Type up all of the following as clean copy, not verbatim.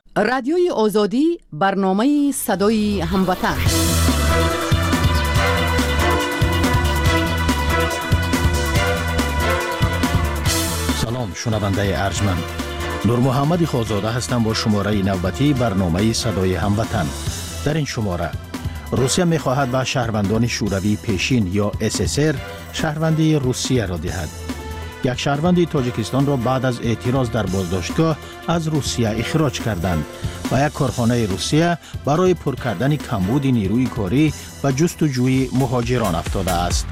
رادیوی آزادی برنامه صدای هموطن. سلام شنونده ارجمند، نور محمد خازاده هستم با شماره نوبتی برنامه صدای هموطن. در این شماره روسیه می‌خواهد به شهروندان شوروی پیشین یا SSR شهروندی روسیه را دهد. یک شهروند تاجیکستان را بعد از اعتراض در بازداشتگاه از روسیه اخراج کردند و یک کارخانه روسیه برای پر کردن کمبود نیروی کاری و جستجوی مهاجران افتاده است.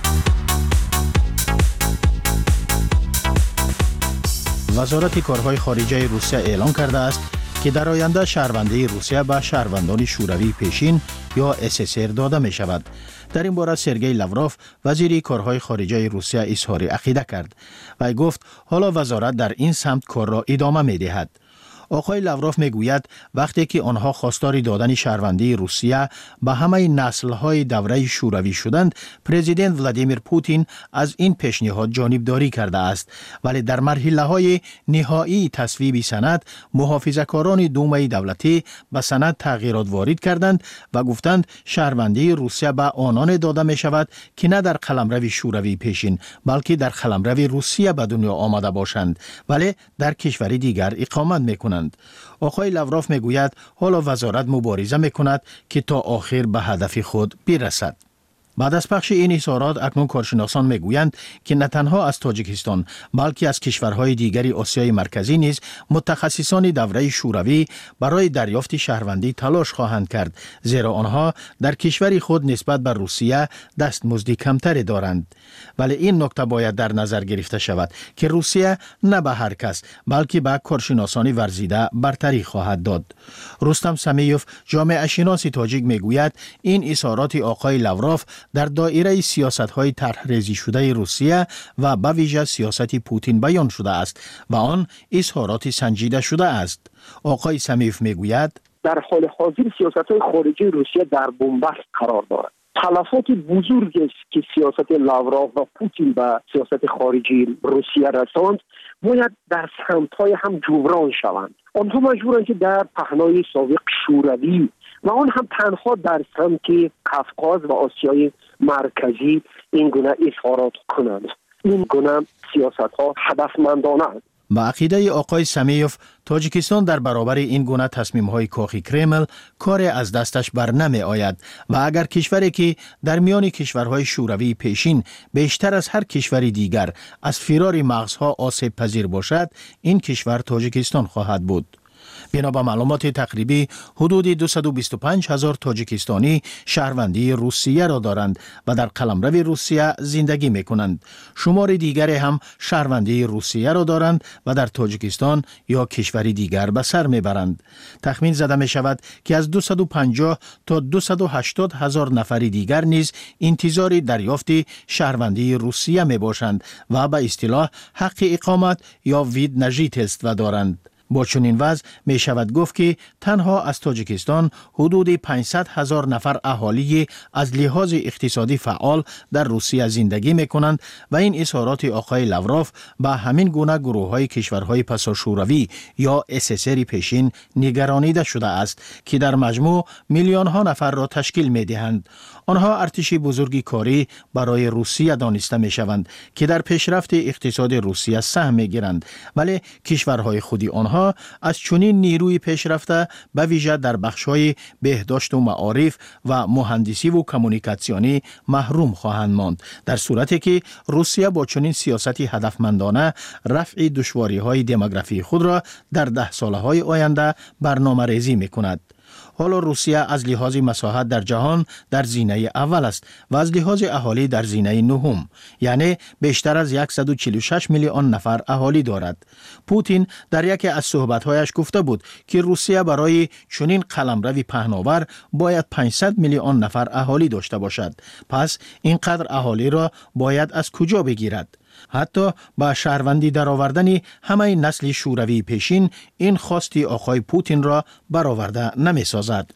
وزارت کارهای خارجه روسیه اعلام کرده است که در آینده شهروندی روسیه به شهروندان شوروی پیشین یا SSR داده می شود. در این باره سرگئی لاوروف وزیر کارهای خارجه روسیه اظهار عقیده کرد و گفت حالا وزارت در این سمت کار را ادامه می دهد. آقای لاوروف میگوید وقتی که آنها خواستار دادن شهروندی روسیه به همه نسل‌های دوره شوروی شدند، پرزیدنت ولادیمیر پوتین از این پیشنهاد جانبداری کرده است، ولی در مرحله‌های نهایی تصویب سند محافظه‌کاران دومه دولتی به سند تغییرات وارد کردند و گفتند شهروندی روسیه به آنان داده می شود که نه در قلمرو شوروی پیشین بلکه در قلمرو روسیه به دنیا آمده باشند ولی در کشوری دیگر اقامت می‌کنند. آقای لاوروف میگوید حالا وزارت مبارزه میکند که تا آخر به هدف خود برسد. بعد از پخش این اظهارات اکنون کارشناسان میگویند که نه تنها از تاجیکستان بلکه از کشورهای دیگری آسیای مرکزی نیز متخصصان دوره شوروی برای دریافت شهروندی تلاش خواهند کرد، زیرا آنها در کشور خود نسبت به روسیه دستمزد کمتری دارند. ولی این نکته باید در نظر گرفته شود که روسیه نه به هر کس بلکه به کارشناسان ورزیده برتری خواهد داد. رستم سمیوف جامعه شناس تاجیک میگوید این اظهارات آقای لاوروف در دایره سیاست‌های طرح‌ریزی شده روسیه و به ویژه سیاست پوتین بیان شده است و آن اظهارات سنجیده شده است. آقای سمیوف میگوید در حال حاضر سیاست‌های خارجی روسیه در بنبست قرار دارد. تلفات بزرگی است که سیاست لاوروف و پوتین به سیاست خارجی روسیه رساند باید در سمت‌های هم جبران شوند. آنها مجبورند که در پهنای سابق شوروی و آن هم تنها در سمت قفقاز و آسیای مرکزی این گونه اظهارات کنند. این گونه سیاست‌ها هدفمندانه است. با عقیده آقای سمیوف تاجیکستان در برابر این گونه تصمیم‌های کاخ کرمل کار از دستش بر نمی آید و اگر کشوری که در میان کشورهای شوروی پیشین بیشتر از هر کشور دیگر از فرار مغزها آسیب پذیر باشد، این کشور تاجیکستان خواهد بود. بنا به معلومات تقریبی حدود 225,000 تاجیکستانی شهروندی روسیه را دارند و در قلمرو روسیه زندگی می کنند. شمار دیگری هم شهروندی روسیه را دارند و در تاجیکستان یا کشوری دیگر به سر می برند. تخمین زده می شود که از 250 تا 280 هزار نفر دیگر نیز انتظار دریافت شهروندی روسیه می باشند و به اصطلاح حق اقامت یا وید نژیتست و دارند. با چنین وضع می شود گفت که تنها از تاجیکستان حدود 500,000 نفر اهالی از لحاظ اقتصادی فعال در روسیه زندگی می کنند و این اظهارات آقای لاوروف به همین گونه گروه های کشورهای پساشوروی یا SSR پیشین نگرانیده شده است که در مجموع میلیون ها نفر را تشکیل می دهند. آنها ارتش بزرگی کاری برای روسیه دانسته می شوند که در پیشرفت اقتصاد روسیه سهم می گیرند، ولی کشورهای خودی آنها از چنین نیروی پیشرفته به ویژه در بخش‌های بهداشت و معارف و مهندسی و کمونیکاسیونی محروم خواهند ماند، در صورتی که روسیه با چنین سیاستی هدفمندانه رفع دشواری‌های دموگرافی خود را در 10 سالهای آینده برنامه‌ریزی می‌کند. حالا روسیه از لحاظ مساحت در جهان در زینه اول است و از لحاظ اهالی در زینه نهم، یعنی بیشتر از 146 میلیون نفر اهالی دارد. پوتین در یکی از صحبت‌هایش گفته بود که روسیه برای چنین قلمرو پهناور باید 500 میلیون نفر اهالی داشته باشد. پس اینقدر اهالی را باید از کجا بگیرد؟ حتی با شهروندی درآوردن همه نسل شوروی پیشین این خواستی آقای پوتین را برآورده نمی سازد.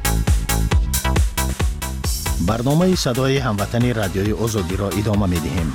برنامه صدای هموطن رادیوی آزادی را ادامه می دهیم.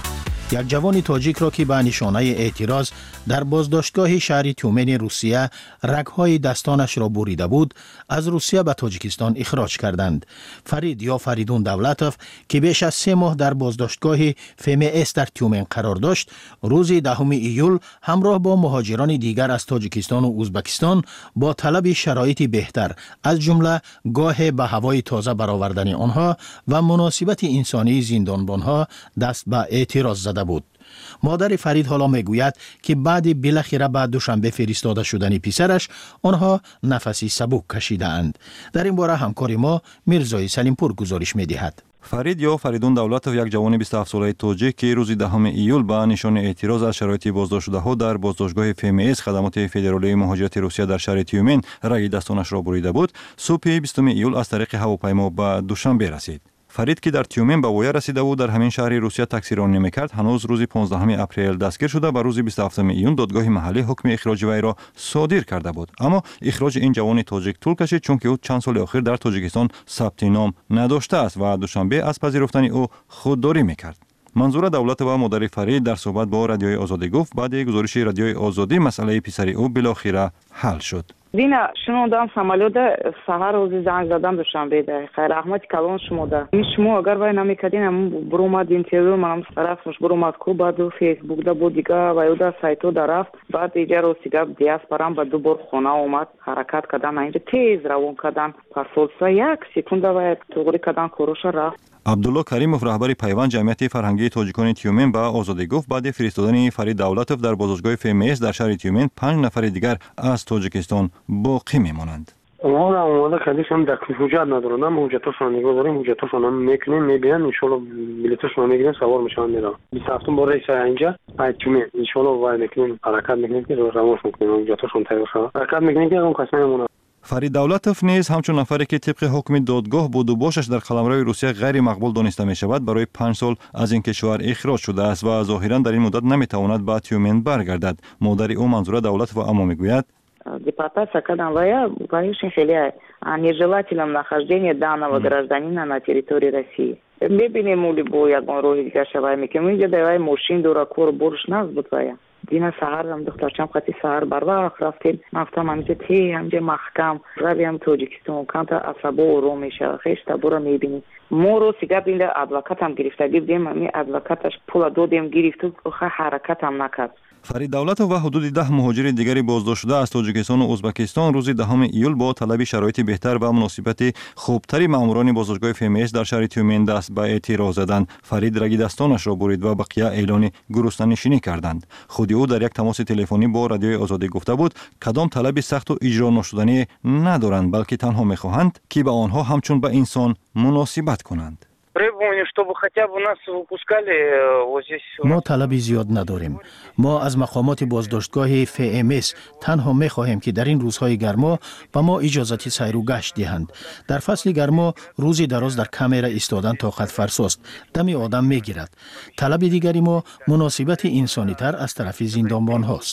یک جوان تاجیک را که به نشانه اعتراض در بازداشتگاه شهر تیومن روسیه رگ‌های دستانش را بریده بود، از روسیه به تاجیکستان اخراج کردند. فرید یا فریدون دولتوف که بیش از 3 ماه در بازداشتگاه FMS در تیومن قرار داشت، روز 10 ایول همراه با مهاجران دیگر از تاجیکستان و ازبکستان با طلب شرایطی بهتر از جمله گاه به هوای تازه برآوردن آنها و مناسبت انسانی زندانبانها دست به اعتراض زده بود. مادر فرید حالا میگوید که بعد بالاخره بعد دوشنبه فرستاده شدن پسرش آنها نفسی سبک کشیده اند. در این باره همکار ما میرزای سلیمپور گزارش میدهد. فرید یا فریدون دولتوف یک جوان 27 ساله تاجیک که روز 10 ایول به نشان اعتراض از شرایط بازداشت شده ها در بازداشتگاه FMS خدمات فدرالی مهاجرت روسیه در شهر تیومن رگ دستانش را بریده بود، صبح 20 ایول از طریق هواپیما به دوشنبه رسید. فرید که در تیومن به ویا رسیده بود در همین شهر روسیه تاکسی رانی میکرد، هنوز روز 15 اپریل دستگیر شده و روز 27 ایون دادگاه محلی حکم اخراج وی را صادر کرده بود. اما اخراج این جوان تاجیک طول کشید چون که او چند سال اخیر در تاجیکستان ثبت نام نداشته است و دوشنبه از پذیرفتن او خودداری میکرد. منظور دولت و مادر فرید در صحبت با رادیوی آزادی گفت بعد گزارش رادیوی آزادی مسئله پسر او بالاخره حل شد. دینا شنوندم самолет سحر روز زنگ زدم دوشنبه ده خیر احمد کلان شموده شما اگر وای نمیکردین بروماد اینترویو منم طرفش بروماد کو بعد فیسبوک ده بود دیگه و یودا سایتو درفت بعد دیگه رو سیگا دیاسپورام با دوبار خونه اومد حرکت کردن اینجا تیز روان کردن پاسولسا یک سکونده و توغری کردن کوروش رفت. عبدالله کریموف رهبر پیوند جمعیت فرهنگی تاجیکان تیومن به آزادی گفت بعد فرستادن فرید دولتوف در بازداشتگاه FMS در شهر تیومن 5 نفر دیگر از تاجیکستان باقی میمانند. ما را اومده کدیشون در حجت ندارن، ما حجتاشون نگاه داریم، حجتاشون هم میکنیم، میبینن ان شاء الله بلیطشون میگیرن سوار میشن میرن. 27 بار رئیس اینجا اینجا ان شاء الله وای میکنیم حرکت میکنیم که روانش میکنیم حجتاشون تایید شه. حرکت میکنیم که اون قسممون فرید دولتوف نیز همچون نفری که طبق حکم دادگاه بود و باشش در قلمرو روسیه غیر مقبول دانسته می شود برای 5 سال از این کشور اخراج شده است و ظاهرا در این مدت نمیتواند به تیومن برگردد. مادر او منظور دولتوف اما میگوید депортация когда конечно خیلی нежелательным нахождение данного гражданина на территории России. ببینیم مولی бо ягон роҳи дига шавай мекунем инҷа давай мошин дора кор борш нас буд вая дина саҳарам духтарчам қати саҳар барвақт рафтем нафтам амҷа те амҷа маҳкам равиам тоҷикистон канта асабо ором мешава хеш табора мебинем моро сига бинда адвокатам гирифтагӣ будем ами адвокаташ пула додем гирифту оха ҳаракатам накард. فرید دولتوف و حدود 10 مهاجر دیگری بازداشت شده از تاجیکستان و ازبکستان روز 10 ایول با طلب شرایط بهتر و مناسبت خوبتری ماموران بازداشتگاه FMS در شهر تیومن دست به اعتراض زدند. فرید رگ دستانش را برید و بقیه اعلان گرسنه‌نشینی کردند. خود او در یک تماس تلفنی با رادیوی آزادی گفته بود کدام طلب سخت و اجرا نشدنی ندارند بلکه تنها می‌خواهند که به آنها همچون به انسان مناسبت کنند. ما طلبی زیاد نداریم. ما از مقامات بازداشتگاه FMS تنها می خواهیم که در این روزهای گرما به ما اجازت سیر و گشت دهند. در فصل گرما روزی دراز در کامera ایستادن طاقت فرساست. دم آدم می گیرد. طلب دیگری ما مناسبت انسانی تر از طرف زندانبان هاست.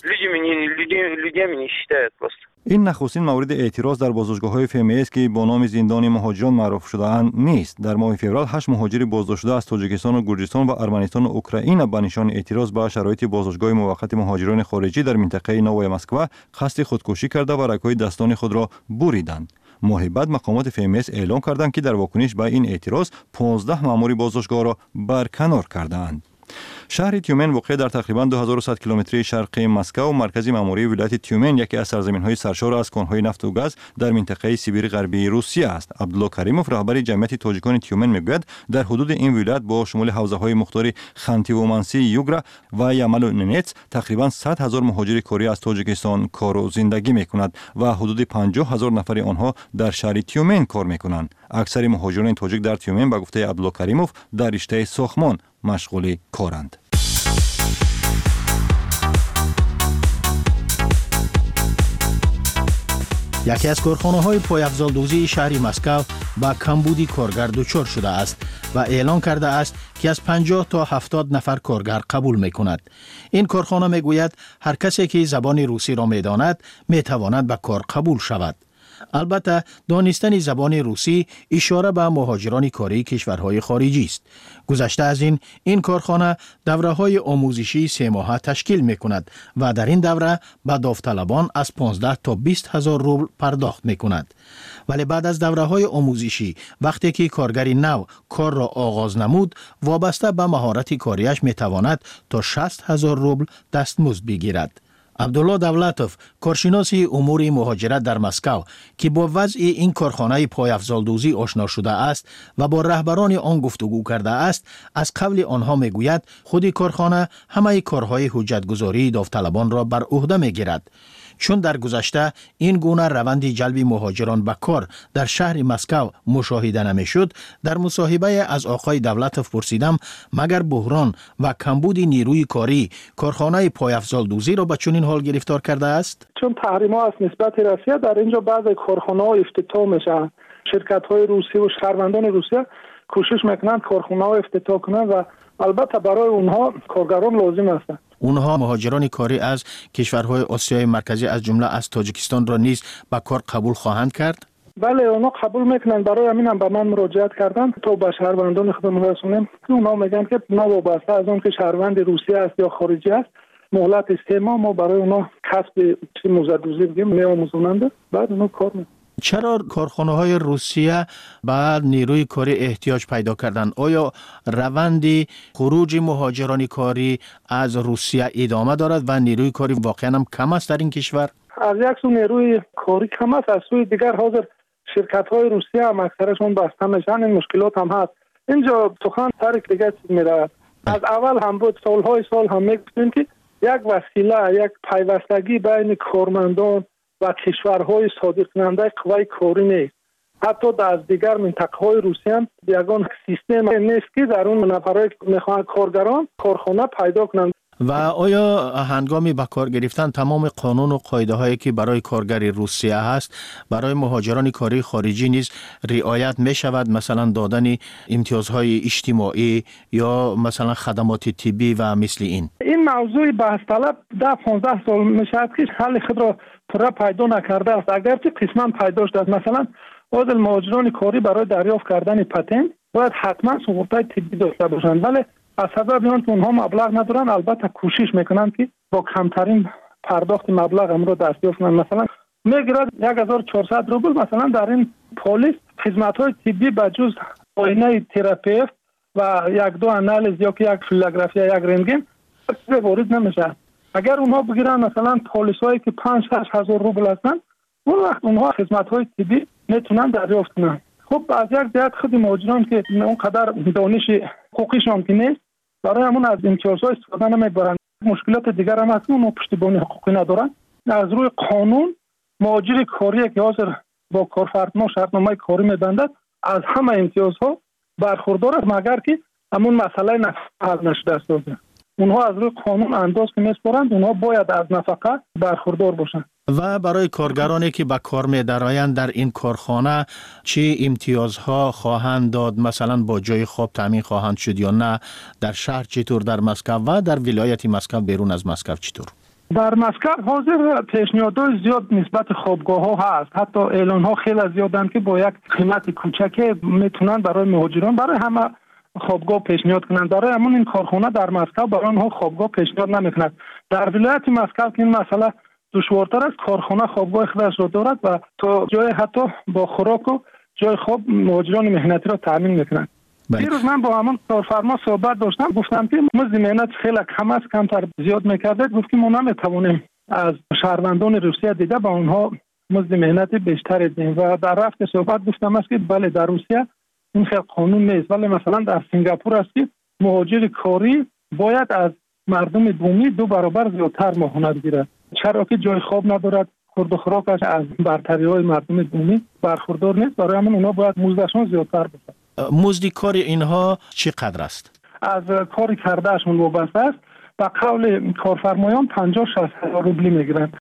این نخستین مورد اعتراض در بازداشتگاه‌های FMS که با نام زندان مهاجران معروف شده‌اند نیست. در ماه فوریه 8 مهاجر بازداشت شده از تاجیکستان و گرجستان و ارمنستان و اوکراین به نشان اعتراض به شرایط بازداشتگاه موقت مهاجران خارجی در منطقه نوای مسکو قصد خودکشی کرده و رگ‌های دستان خود را بریدند. ماه بعد مقامات FMS اعلام کردند که در واکنش به این اعتراض 15 مأمور بازداشتگاه را برکنار کردند. شهر تیومن واقع در تقریباً 2100 کیلومتری شرقی مسکو و مرکزی مأموری ولایت تیومن یکی از سرزمین‌های سرشار از کان‌های نفت و گاز در منطقه سیبیر غربی روسیه است. عبدالله کریموف رهبر جمعیت تاجیکان تیومن میگوید در حدود این ولایت با شمول حوزه‌های مختار خانتی-ومانسی، یوگرا و یامل و ننتس تقریباً 100,000 مهاجر کاری از تاجیکستان کار و زندگی می‌کنند و حدود 50,000 نفر آنها در شهر تیومن کار می‌کنند. اکثر مهاجران تاجیک در تیومن به گفته عبدالله کریموف در رشته ساختمان مشغول کارند. یکی از کارخانه‌های پایافزال‌دوزی شهر مسکو با کمبودی کارگر دچار شده است و اعلان کرده است که از 50 تا 70 نفر کارگر قبول می‌کند. این کارخانه می‌گوید هر کسی که زبان روسی را می‌داند می‌تواند به کار قبول شود. البته دانستن زبان روسی اشاره به مهاجران کاری کشورهای خارجی است. گذشته از این کارخانه دوره‌های آموزشی 3 ماهه تشکیل می‌کند و در این دوره به داوطلبان از 15 تا 20 هزار روبل پرداخت می‌کند. ولی بعد از دوره‌های آموزشی وقتی که کارگر نو کار را آغاز نمود، وابسته به مهارت کاریش می‌تواند تا 60 هزار روبل دستمزد بگیرد. عبدالله دولتوف، کارشناس امور مهاجرت در مسکو که با وضع این کارخانه پایافزالدوزی آشنا شده است و با رهبران آن گفتگو کرده است، از قول آنها میگوید خود کارخانه همه کارهای حجتگذاری داوطلبان را بر عهده میگیرد. چون در گذشته این گونه روند جلب مهاجران به کار در شهر مسکو مشاهده نمیشد، در مصاحبه از آقای دولتوف پرسیدم مگر بحران و کمبود نیروی کاری کارخانه پایافزالدوزی را به چنین حال گرفتار کرده است؟ چون تحریم‌ها از نسبت روسیه در اینجا بعضی کارخانه‌ها افتتاح میشن. شرکت‌های روسی و شهروندان روسیه کوشش میکنند کارخانه‌ها افتتاح کنند و البته برای اونها کارگران لازم هستند. اونها مهاجران کاری از کشورهای آسیای مرکزی از جمله از تاجیکستان را نیز به کار قبول خواهند کرد؟ بله، اونا قبول میکنن. برای همین هم به من مراجعت کردن تا به شهروندان خودمون رسونیم. اونا میگن که وابسته از اون که شهروند روسیه است یا خارجی است، مهلت 3 ماه ما برای اونا کسب موزدوزی بگیم میآموزونند، بعد اونا کار میکنن. چرا کارخانه‌های روسیه بعد نیروی کاری احتیاج پیدا کردند؟ آیا روند خروج مهاجران کاری از روسیه ادامه دارد و نیروی کاری واقعا هم کم است در این کشور؟ از یک سو نیروی کاری کم است، از سوی دیگر حاضر شرکت‌های روسیه هم اکثرشون بسته میشن. این مشکلات هم هست. اینجا سخن سر دیگه چیز می‌رود. از اول هم بود، سالهای سال هم میگفتیم که یک وسیله، یک پیوستگی بین کارمندان و کشورهای صادر کننده قوای کاری نیست. حتی در دیگر منطقه‌های روسیه هم یگان سیستم نیست که در اون نفرای میخوان کارگران کارخانه پیدا کنند. و آیا هنگامی به کار گرفتن تمام قانون و قاعده هایی که برای کارگر روسیه هست برای مهاجران کاری خارجی نیز رعایت می شود؟ مثلا دادن امتیازهای اجتماعی یا مثلا خدمات طبی و مثل این موضوع بحث طلب 10-15 سال میشد که حل خود را پورا پیدا نکرده است. اگرچه قسما پیدا شده است، مثلا عادل مهاجران کاری برای دریافت کردن پتنت باید حتما سوغورتای طبی داشته باشند، ولی از سبب اینکه اونها مبلغ ندارن البته کوشش میکنن که با کمترین پرداخت مبلغ هم رو دریافت کنن. مثلا میگیرد 1400 روبل مثلا در این پلیس خدمات‌های طبی بجز معاینه تراپیست و 1-2 آنالیز یا یک فیلوگرافی یا یک رنتگن وارد نمیشه. اگر اونها بگیرن مثلا پلیسایی که 5-6 هزار روبل هستن، اون وقت اونها خدمات‌های طبی میتونن دریافت کنن. خب از یک جهت خود مهاجران که اونقدر دانش حقوقیشون که نیست، برای همون از امتیازها استفاده نمیبرن. مشکلات دیگر هم هست، اونها پشتیبانی حقوقی ندارن. از روی قانون مهاجر کاری که حاضر با کارفرما شرطنامه کاری میبندد از همه امتیازها برخوردار است، مگر که همون مسئله نفقه حل نشده است. اونها از روی قانون انداز که میسپارند، اونها باید از نفقه برخوردار باشند. و برای کارگرانی که به کار می‌درآیند در این کارخانه چه امتیازها خواهند داد؟ مثلا با جای خواب تامین خواهند شد یا نه؟ در شهر چطور؟ در مسکو و در ولایت مسکو بیرون از مسکو چطور؟ در مسکو حاضر پیشنهادهای زیاد نسبت خوابگاه‌ها هست. حتی اعلان‌ها خیلی زیادن که با یک قیمت کوچک میتونن برای مهاجران برای همه خوابگاه پیشنهاد کنند. برای همون این کارخانه در مسکو برای آنها خوابگاه پیشنهاد نمی‌کند. در ولایت مسکو این مسئله دشوارتر است. کارخانه خوابگاه خودش را دارد و تا جای حتی با خوراک و جای خواب مهاجران مهنتی را تامین می‌کنند. دیروز من با همون کارفرما صحبت داشتم، گفتم که مزد مهنت خیلی کم است، کمتر زیاد می‌کرده. گفت که ما نمی‌توانیم از شهروندان روسیه دیده با اونها مزد مهنت بیشتر بدیم. و در رفت صحبت گفتم است که بله در روسیه این خیلی قانون نیست، ولی مثلا در سنگاپور است که مهاجر کاری باید از مردم بومی 2 برابر زیادتر ماهانه بگیرد، چرا که جای خواب ندارد، خورد و خوراکش از برتری‌های مردم بومی برخوردار نیست. برای همون اونا باید مزدشون زیادتر بشه. مزد کار اینها چقدر است؟ از کاری کردهشون وابسته است. به قول کارفرمایان 50-60 هزار روبلی میگیرند.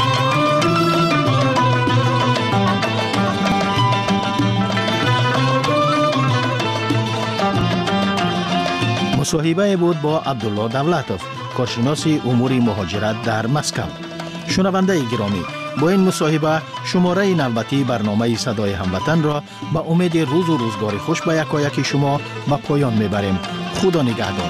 مصاحبه بود با عبدالله دولتوف، کارشناس امور مهاجرت در مسکو. شنونده گرامی، با این مصاحبه شماره نوبتی برنامه صدای هموطن را به امید روز و روزگار خوش به یکایک شما به پایان میبریم. خدا نگهدار.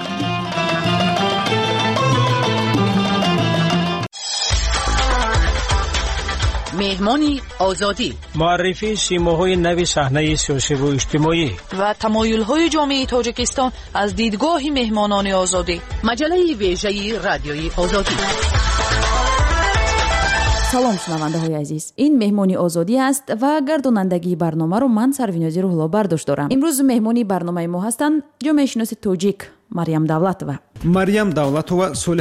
مهمانی آزادی، معرفی سیماهای نو صحنه سیاسی و اجتماعی و تمایل‌های جامعه تاجیکستان از دیدگاه مهمانان آزادی. مجله ویژه رادیوی آزادی. салом шунавандаҳои азиз, ин меҳмони озодӣ аст ва гардонандагии барномаро ман Сарвинози Рӯҳулло бардошт дорам. имрӯз меҳмони барномаи мо ҳастанд ҷомеашиноси тоҷик Марьям Давлатова. Марьям Давлатова соли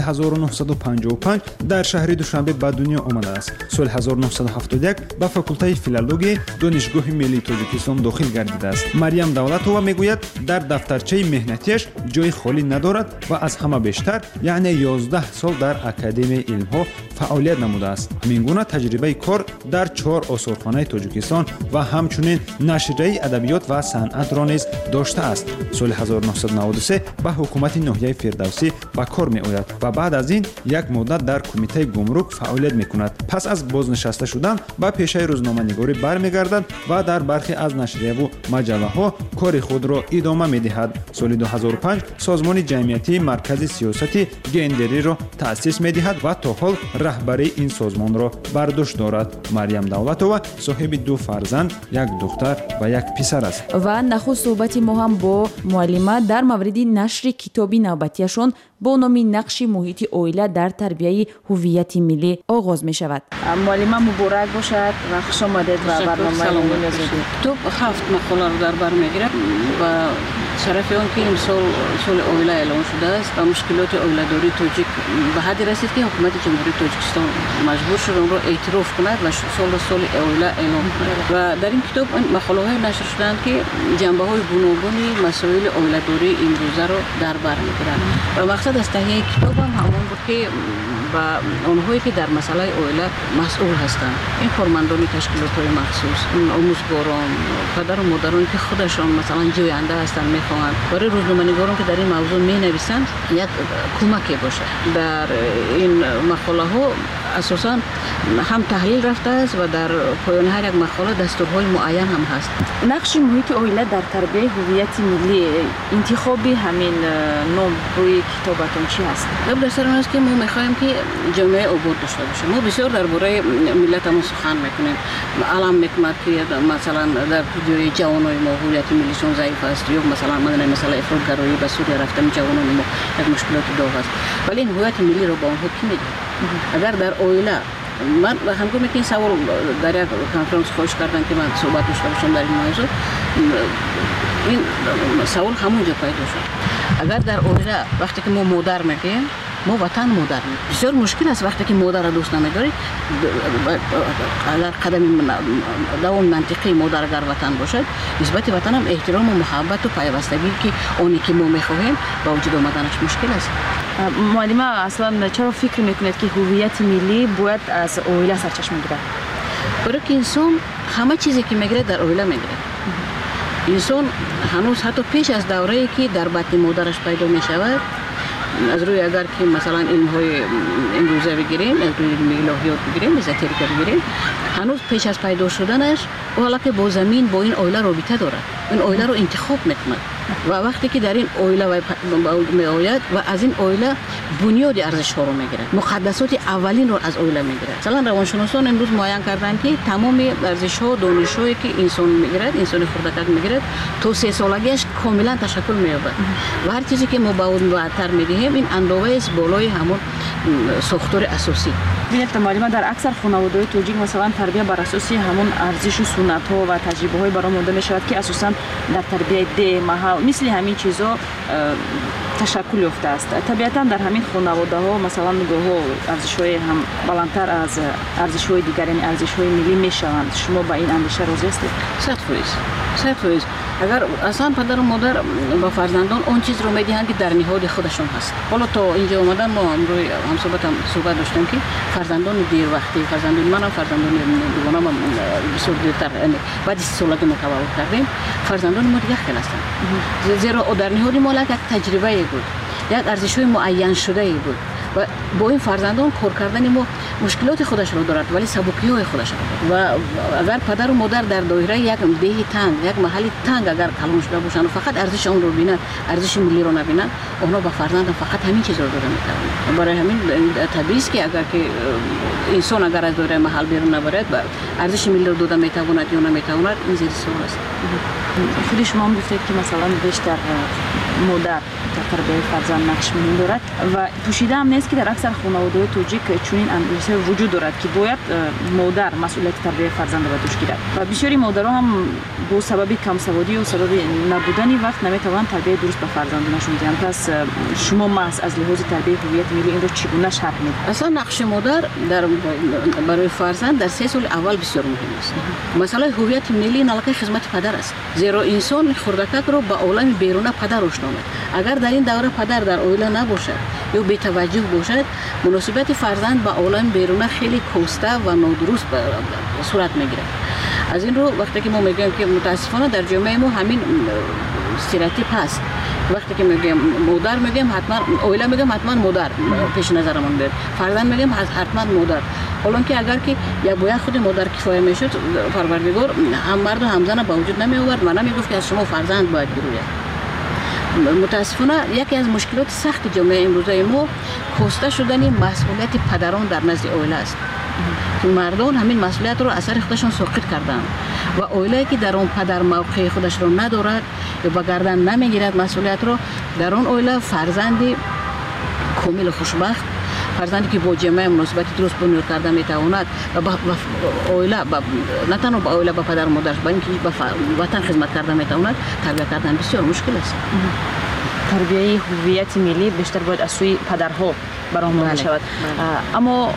1955 дар шаҳри Душанбе ба дунё омадааст. Соли 1971 ба факултаи филология Донишгоҳи миллии Тоҷикистон дохил гардидааст. Марьям Давлатова мегӯяд, дар дафтарчаи меҳнатиаш ҷойи холӣ надорад ва аз ҳама бештар, яъне 11 сол дар Академияи илмҳо фаъолият намудааст. Ҳамин гуна таҷрибаи кор дар 4 осорхонаи Тоҷикистон ва ҳамчунин нашрияи адабиёт ва санъатро низ доштааст. Соли 1993 ба ҳукумати ноҳияи Фирдавсӣ ба кор меояд ва баъд аз ин як муддат дар кумитаи гумрук фаъолият мекунад. Пас аз бознишаста шудан ба пешаи рӯзноманигорӣ бармегардад ва дар бархе аз нашрияву маҷаллаҳо кори худро идома медиҳад. Соли 2005 созмони ҷамъиятии маркази сиёсати гендериро таъсис медиҳад ва то ҳол раҳбарии ин созмонро бар дӯш дорад. Марьям Давлатова соҳиби 2 фарзанд, 1 духтар ва 1 писар аст. ва нахуст суҳбати мо ҳам бо муаллима дар мавриди нашри китоби навбатиашон бо номи нақши муҳити оила дар тарбияи ҳуввияти миллӣ оғоз мешавад. муаллима муборак бошад ва хуш омадед ба барномаи Озодӣ. китоб 7 мақоларо дар бар мегирад ва шарафи он ки имсол соли оила эълон шудааст ва мушкилоти оиладории тоҷик ба ҳадде расид ки ҳукумати ҷумҳурии Тоҷикистон маҷбур шуд онро эътироф кунад ва солро соли оила эълон кунад. ва дар ин китоб мақолаҳое нашр шуданд ки ҷанбаҳои гуногуни масоили оиладории имрӯзаро дар бар мегиранд. ва мақсад аз таҳияи китобам ҳамон буд ки ба онҳое ки дар масъалаи оила масъул ҳастанд, ин кормандони ташкилотҳои махсус, омӯзгорон, падару модароне ки худашон масалан ҷоянда ҳастанд, мехоҳанд барои рӯзноманигорон ки дар ин мавзӯъ менависанд як кӯмаке бошад. дар ин мақолаҳо асосан ҳам таҳлил рафтааст ва дар поёни ҳар як мақола дастурҳои муайян ҳам ҳаст. нақши муҳити оила дар тарбияи ҳуввияти миллӣ, интихоби ҳамин ном рӯи китобатон чи ҳаст? гап дар сар он аст ки мо мехоҳем ки ҷомеа обод дошта бошем. мо бисёр дар бораи миллатамон сухан мекунем. алам мекунад ки масалан дар ҷои ҷавонони мо ҳуввияти миллишон заиф аст, ё масалан мадонем масъалаи ифротгароӣ ба Сурия рафтани ҷавонони мо як мушкилоти дог аст. вале ин ҳуввияти миллиро ба онҳо ки медиҳад? агар дар оила ман ҳангоме ки ин савол дар як конференс хоҳиш кардам ки ман суҳбат дошта бошам дар ин мавзӯъ, ин савол ҳамон ҷо пайдо шуд. агар дар оила вақте ки мо модар мегӯем, мо ватан модар мегӯем. бисёр мушкил аст вақте ки модарро дӯст намедоред. агар қадами давоми мантиқии модар агар ватан бошад, нисбати ватанам эҳтирому муҳаббату пайвастагӣ ки оне ки мо мехоҳем ба вуҷуд омаданаш мушкил аст. муаллима аслан чаро фикр мекунед ки ҳуввияти миллӣ бояд аз оила сарчашма гирад? барои ки инсон ҳама чизе ки мегирад дар оила мегирад. инсон ҳанӯз ҳатто пеш аз даврае ки дар батни модараш пайдо мешавад, аз рӯи агар ки масалан илмҳои имрӯза бигирем, аз рӯи илми илоҳиёт бигирем, эзотерика бигирем, ҳанӯз пеш аз пайдо шуданаш ҳолаке бо замин, бо ин оила робита дорад. ин оиларо интихоб мекунад ва вақте ки дар ин оила меояд ва аз ин оила бунёди арзишҳоро мегирад, муқаддасоти аввалинро аз оила мегирад. масалан равоншуносон имрӯз муайян карданд ки тамоми арзишҳо, донишҳое ки инсон мегирад, инсони хурдакак мегирад, то 3 солагиаш комилан ташаккул меёбад. ва ҳар чизе ки мо ба он баъдтар медиҳем, ин андоваест болои ҳамон сохтори асосӣ. бинед муаллима, дар аксар хонаводаҳои тоҷик масалан тарбия бар асоси ҳамон арзишу суннатҳо ва таҷрибаҳое баромонда мешавад ки асосан дар тарбияи деҳ, маҳал, мисли ҳамин чизҳо ташаккул ёфтааст. табиатан дар ҳамин хонаводаҳо масалан гоҳо арзишҳои ҳам баландтар аз арзишҳои дигар, яъне арзишҳои миллӣ мешаванд. шумо ба ин андеша розӣ ҳастед? 100%. агар аслан падару модар ба фарзандон он чизро медиҳанд ки дар ниҳоди худашон ҳаст. ҳоло то инҷо омадан мо амрӯи ҳамсоҳбатам суҳбат доштем ки фарзандони дервақти, фарзандони манам, фарзандони дугонамам бисёр дертар, баъди 30 солагӣ мо таваллуд кардем. фарзандони мо дигар хел ҳастанд. зеро дар ниҳоди мо як таҷрибае буд, як арзишҳои муайяншудае буд ва бо ин фарзандон кор кардани мо مشکلات خودش رو دارد ولی سبکی‌های خودش رو دارد و اگر پدر و مادر در دایره یک دیه تنگ یک محل تنگ اگر کلان شده باشن و فقط ارزش اون رو ببینن ارزش ملی رو نبینن اونا با فرزند فقط همین چیز رو دادن میتونن برای همین طبیعی است که اگر که انسان اگر از دایره محل بیرون نبرد ارزش ملی رو دادن میتواند یا نمیتواند این زیر سوال است. خود شما هم گفتید که مثلا بیشتر مادر در تربیت فرزند نقش مهم دارد و پوشیده هم نیست که در اکثر خانواده‌های توجیک چنین اندیشه وجود دارد که باید مادر مسئولیت تربیت فرزند را دوش گیرد و بسیاری مادرها هم با سبب کم سوادی و سبب نبودن وقت نمیتوانند تربیت درست به فرزندانشون دهند. پس شما محض از لحاظ تربیت هویت ملی این را چگونه شرح می‌دهید؟ اصلا نقش مادر برای فرزند در 3 سال اول بسیار مهم است. مسئله هویت ملی نالکه خدمت پدر است. زیرا انسان خردکک رو با عالم بیرون پدر روشن آمد. اگر در این دوره پدر در عائله نباشد یا بی توجه باشد مناسبت فرزند با عالم بیرون خیلی کوسته و نادرست صورت میگیرد. از این رو وقتی که ما میگیم که متاسفانه در جامعه ما همین استreotip هست. وقتی که میگم مادر میگم حتما عائله میگم حتما مادر پیش نظرمون بیاد. فرزند میگم حتما مادر. حالا که اگر که یا باید خود مادر کفایه میشد پروردگار هم مرد و هم زن با وجود نمی آورد و نمیگفت که از شما فرزند باید بروید. متاسفانه یکی از مشکلات سخت جامعه امروزه ما کاسته شدن مسئولیت پدران در نزد عائله است. مردان همین مسئولیت رو اثر خودشون ساقط کردن و عائله که در اون پدر موقع خودش رو ندارد یا با گردن نمیگیرد مسئولیت رو در اون عائله فرزندی کامل خوشبخت فرزندی که با جامعه مناسبت درست بنیاد کرده میتواند و با عائله نه تنها با عائله با پدر و مادرش بلکه با وطن خدمت کرده میتواند تربیت کردن بسیار مشکل است. تربیت هویت ملی بیشتر باید از سوی پدرها برآمده شود. اما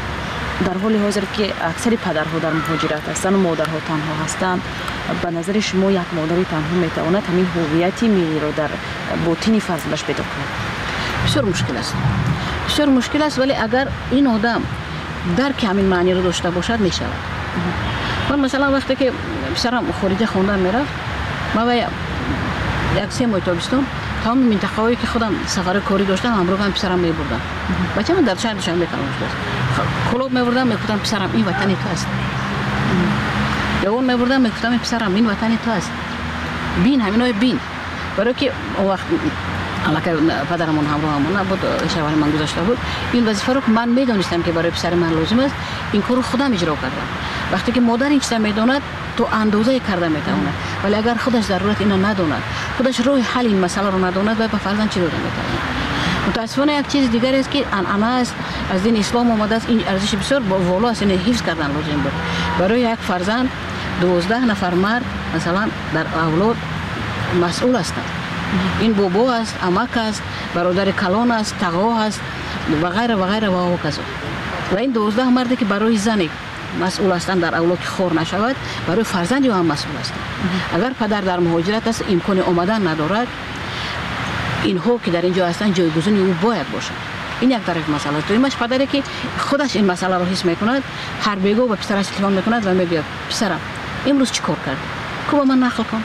در حال حاضر که اکثر پدرها در مهاجرت هستند و مادرها تنها هستند به نظر شما یک مادر تنها میتواند همین هویت ملی را در باطن فرزندش پیدا کند؟ بسیار مشکل است. بسیار مشکل است ولی اگر این آدم درک همین معنی رو داشته باشد میشود. من مثلا وقتی که پسرم خارج خواندن میرفت ما و یک 3 ماه تابستون تمام منطقه‌هایی که خودم سفر کاری داشتم همراه هم پسرم میبردم. بچه من در شهر دوشنبه کارم شد. کلوب میبردم میگفتم پسرم این وطن تو است. یا اون میبردم میگفتم پسرم این وطن تو است. بین همینای بین. برای که اون وقت علاقه پدرمون همراهمون نبود شوهر من گذاشته بود این وظیفه رو که من میدونستم که برای پسر من لازم است این کارو خودم اجرا کردم. وقتی که مادر این چیزا میدوند تو اندازه کرده میتواند ولی اگر خودش ضرورت اینو نداند خودش راه حل این مسئله رو نداند و به فرزند چی داده میتواند. متاسفانه یک چیز دیگر است که انعنه است از دین اسلام اومده است این ارزش بسیار بالا است این حفظ کردن لازم بود. برای یک فرزند 12 نفر مرد مثلا در اولاد مسئول هستند. این بابا است، عمک است، برادر کلان است، تقوا است و غیره و غیره و کذا. و این 12 مردی که برای زن مسئول هستند در اولاد خور نشود برای فرزند هم مسئول هستند. اگر پدر در مهاجرت است امکان آمدن ندارد اینها که در اینجا هستند جایگزین او باید باشد. این یک طرف مسئله است. دومش پدری که خودش این مسئله رو حس میکند هر بیگاه به پسرش تلفن میکند و میگه پسرم امروز چیکار کردی؟ کو من نقل کن.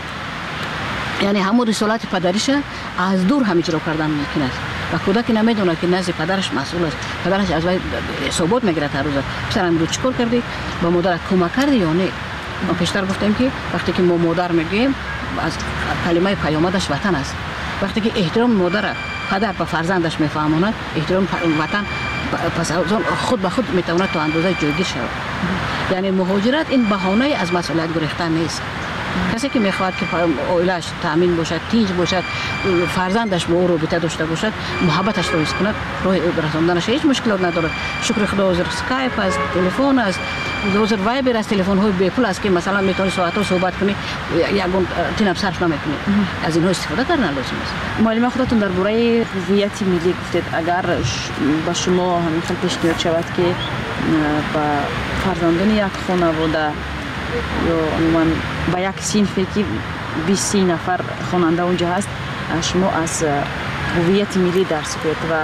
یعنی همون رسالت پدریش از دور هم اجرا کردن ممکن است و کودک نمیدونه که نزد پدرش مسئول است. پدرش از وی ثبات میگیره هر روز پسرم امروز چیکار کردی؟ با مادرت کمک کردی یا نه؟ ما پیشتر گفتیم که وقتی که ما مادر میگیم از کلمه پیامدش وطن است. وقتی که احترام مادر پدر به فرزندش میفهماند احترام وطن پس خود به خود میتواند تا اندازه جایگیر شود. یعنی مهاجرت این بهانه از مسئولیت گریختن نیست. کسی که میخواد که عائله‌اش تامین باشد، تیج باشد، فرزندش با او رابطه داشته باشد، محبتش رو حس کند، راه رساندنش هیچ مشکلات نداره. شکر خدا حاضر اسکایپ است، تلفن است، حاضر وایبر است، تلفن های بی پول است که مثلا میتونی ساعت‌ها صحبت کنی، یگون تیم صرف نمیکنی. از اینها استفاده کردن لازم است. معلم خودتون درباره هویت ملی گفتید اگر با شما همین پیشنهاد شود که با فرزندان یک خانواده یا عموما با یک صنفی که 20 نفر خواننده اونجا هست شما از هویت ملی درس کنید و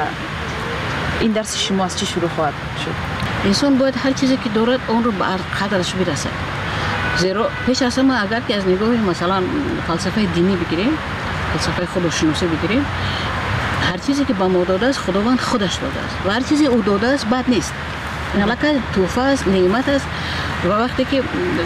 این درس شما از چی شروع خواهد شد؟ انسان باید هر چیزی که دارد اون رو به قدرش برسد. زیرا پیش از همه اگر که از نگاه مثلا فلسفه دینی بگیریم، فلسفه خودشناسی بگیریم، هر چیزی که به ما داده است خداوند خودش داده است و هر چیزی او داده است بد نیست. علاقه توفه است، نعمت است. و وقتی که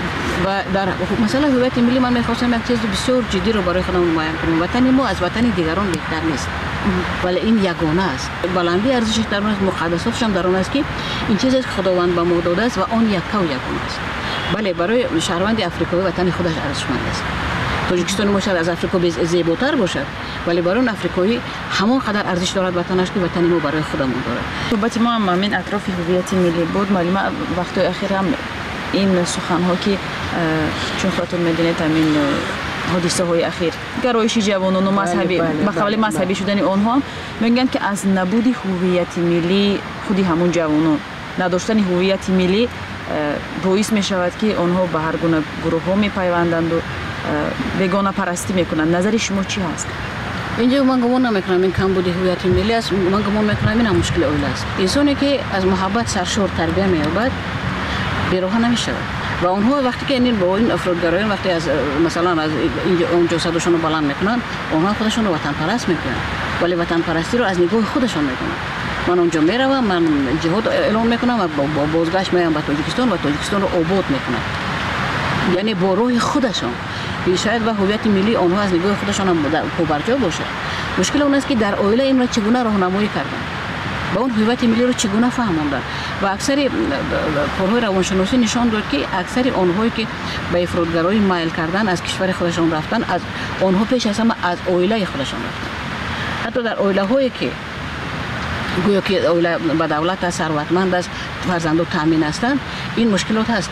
در مثلا هویت ملی من می‌خواستم یک چیز بسیار جدی رو برای خودم نمایان کنم. وطن ما از وطن دیگران بهتر نیست، ولی این یگانه است. بلندی ارزشش در اون است، مقدساتش هم در اون است که این چیزی که خداوند به ما داده است و آن یکا و یگانه است. بله، برای شهروند افریقایی وطن خودش ارزشمند است. تاجیکستان ما شاید از افریقا زیباتر باشد، ولی برای اون افریقایی همان قدر ارزش دارد وطنش که وطن ما برای خودمون دارد. صحبت ما هم همین اطراف هویت ملی بود. معلومه وقت اخیر هم این سخن‌ها که چون خاطر می‌دونید همین حادثه های اخیر گرایش جوانان و مذهبی به قبل مذهبی شدن آنها میگن که از نبود هویت ملی خودی همون جوانان نداشتن هویت ملی باعث می شود که آنها به هر گونه گروه ها می پیوندند و بیگانه پرستی میکنند. نظر شما چی هست؟ اینجا من گمان نمیکنم این کمبود هویت ملی است. من گمان میکنم این هم مشکل اول است. انسانی که از محبت سرشار تربیت می‌یابد بی‌راه نمی‌شود و اونها وقتی که این با این افرادگرایان وقتی از مثلا از اینجا اونجا صداشون رو بلند میکنن، اونها خودشون رو وطن پرست میکنن، ولی وطن پرستی رو از نگاه خودشون میکنن. من اونجا میروم، من جهاد اعلام میکنم و با بازگشت میام به تاجیکستان و تاجیکستان رو آباد میکنم، یعنی با روح خودشون. شاید و هویت ملی آنها از نگاه خودشون هم پابرجا باشه. مشکل اون است که در اویله این را چگونه راهنمایی کردن، با اون هویت ملی رو چگونه فهموندن و اکثر کارهای روانشناسی نشان داد که اکثر آنهایی که به افراطگرایی مایل کردن از کشور خودشان رفتن، از آنها پیش از همه از اویله خودشان رفتن. حتی در اویله هایی که گویا که اویله با دولت ثروتمند است، فرزندان تامین هستند، این مشکلات هست.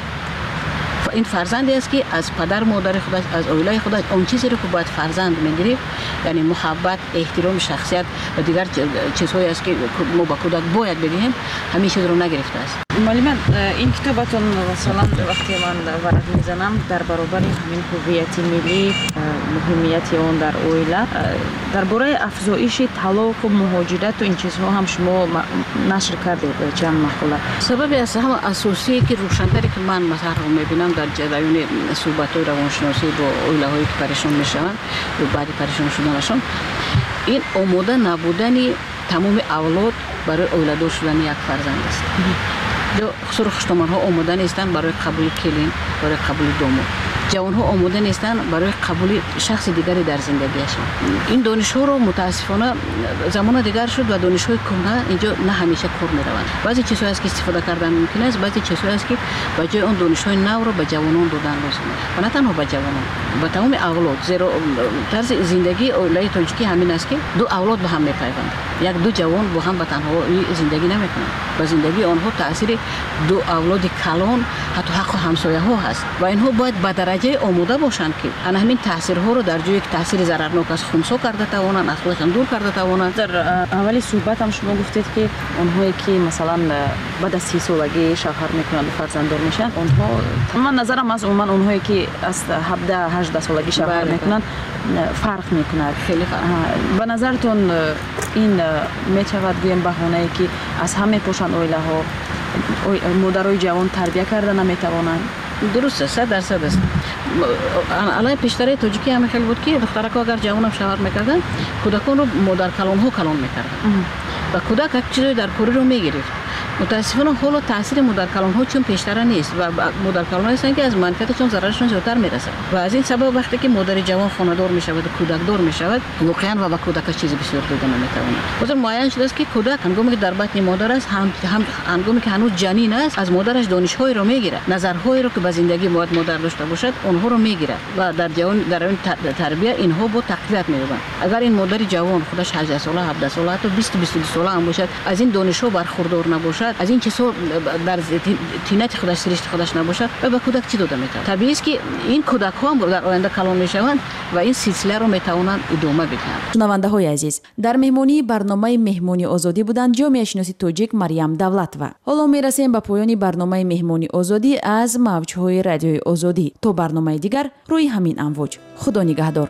این فرزندی است که از پدر مادر خودش، از اولیای خودش اون چیزی رو که باید فرزند میگیره، یعنی محبت، احترام، شخصیت و دیگر چیزهایی است که ما با کودک باید بدیم، همین چیز رو نگرفته است. معلومه این کتابتون مثلا وقتی من ورق میزنم در برابر همین هویت ملی، مهمیت اون در اویله، درباره افزایش طلاق و مهاجرت و این چیزها هم شما نشر کردید چند مقاله. سبب از هم اساسی که روشن‌تری که من مثلا میبینم در جریان صحبت‌های روانشناسی با اویله‌هایی که پریشان میشن و بعد پریشان شدنشون، این آماده نبودن تمام اولاد برای اولادار شدن یک فرزند است. جو سرخشتمان‌ها آماده نیستند برای قبول کلین، برای قبول داماد. جوان‌ها آماده نیستند برای قبول شخص دیگری در زندگیشان. این دانش‌ها رو متاسفانه زمان دیگر شد و دانش‌های کهنه اینجا نه همیشه کار می‌روند. بعضی چیزها است که استفاده کردن ممکن است، بعضی چیزها است که به جای اون دانش‌های نو رو به جوانان دادن لازمه. و نه تنها به جوانان، به تمام اولاد. زیرا طرز زندگی اولای تاجیکی همین است که دو اولاد به هم می‌پیوندند. یک دو جوان با هم به تنهایی زندگی نمی‌کنند. با زندگی آنها تأثیر دو اولاد کلان، حتی حق همسایه‌ها هست و اینها باید به درجه آماده باشند که همین تاثیرها رو در جای یک تاثیر ضررناک از خونسا کرده توانند، از خودشان دور کرده توانند. در اولی صحبت هم شما گفتید که اونهایی که مثلا بعد از 30 سالگی شوهر میکنند و فرزنددار میشن، اونها من نظرم از عموما اونهایی که از 17-18 سالگی شوهر میکنند فرق میکنند. خیلی فرق. به نظرتون این میشود گویم بهانه‌ای که از همه پوشان اویله ها مادرای جوان تربیت کرده نمیتوانند؟ درسته، 100% است. الان پیشتر تاجیکی هم خیلی بود که دخترها اگر جوان هم شوهر میکردن، کودکان رو مادر کلان ها کلان میکردن و کودک یک چیزی در کوری رو میگرفت. متاسفانه حالا تاثیر مادر کلان ها چون پیشتر نیست و مادر کلان هستن که از منفعتشون ضررشون زیادتر میرسه و از این سبب وقتی که مادر جوان خانه‌دار میشود و کودک دار میشود، واقعا و با کودک چیزی بسیار داده نمیتونه. مثلا معین شده است که کودک هنگامی که در بطن مادر است، هم هنگامی که هنوز جنین است، از مادرش دانش‌هایی رو میگیره، نظرهایی رو که به زندگی باید مادر داشته باشد اونها رو میگیره و در جوان در اون تربیت اینها با تقویت می‌یابند. اگر این مادر جوان خودش 18 ساله، 17 ساله، حتی 20 ساله هم باشد، از این دانش‌ها برخوردار نباشد، از این چیزها در تینت خودش سرشت خودش نباشد و به کودک چی داده میتونه؟ طبیعی است که این کودک ها هم در آینده کلان میشوند و این سلسله رو میتوانند ادامه بدهند. شنونده های عزیز، در مهمانی برنامه مهمانی آزادی بودند جامعه شناسی تاجیک مریم دولتова. حالا میرسیم به پایان برنامه مهمانی آزادی از موج‌های رادیوی آزادی. تا برنامه دیگر روی همین امواج. خدا نگهدار.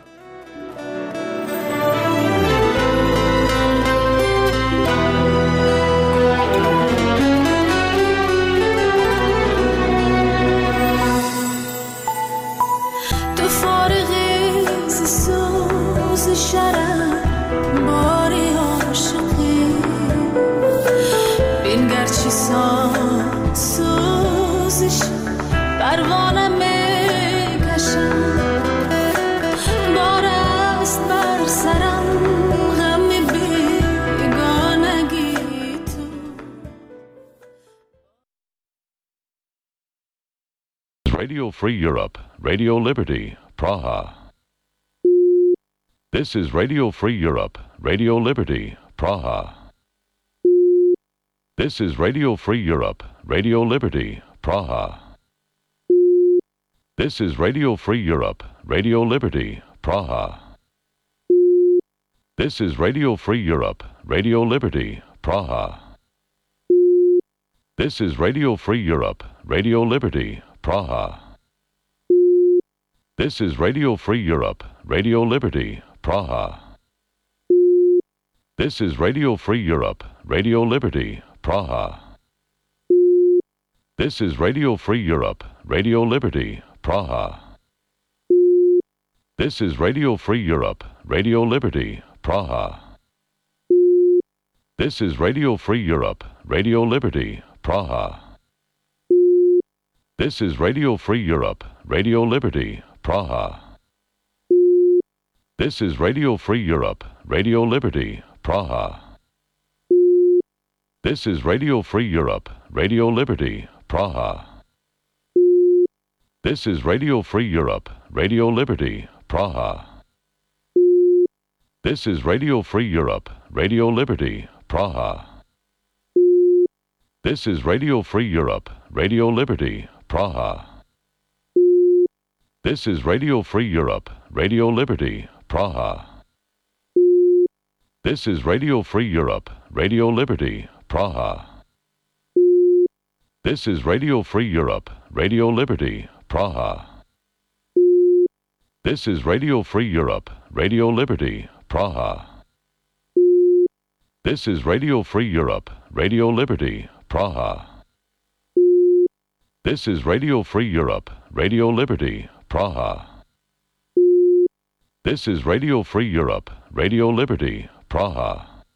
باری عاشقی بین گرچی سال Radio Free Europe, Radio Liberty, Praha. This is Radio Free Europe, Radio Liberty, Praha. This is Radio Free Europe, Radio Liberty, Praha. This is Radio Free Europe, Radio Liberty, Praha. This is Radio Free Europe, Radio Liberty, Praha. This is Radio Free Europe, Radio Liberty, Praha. This is Radio Free Europe, Radio Liberty, Praha. This is Radio Free Europe, Radio Liberty, Praha. This is Radio Free Europe, Radio Liberty, Praha. This is Radio Free Europe, Radio Liberty, Praha. This is Radio Free Europe, Radio Liberty, Praha. This is Radio Free Europe, Radio Liberty, Praha. This is Radio Free Europe, Radio Liberty, Praha. This is Radio Free Europe, Radio Liberty, Praha. This is Radio Free Europe, Radio Liberty, Praha. This is Radio Free Europe, Radio Liberty, Praha. This is Radio Free Europe, Radio Liberty, Praha. This is Radio Free Europe, Radio Liberty, Praha. This is Radio Free Europe, Radio Liberty, Praha. This is Radio Free Europe, Radio Liberty, Praha. This is Radio Free Europe, Radio Liberty, Praha. This is Radio Free Europe, Radio Liberty, Praha. This is Radio Free Europe, Radio Liberty, Praha. This is Radio Free Europe, Radio Liberty, Praha.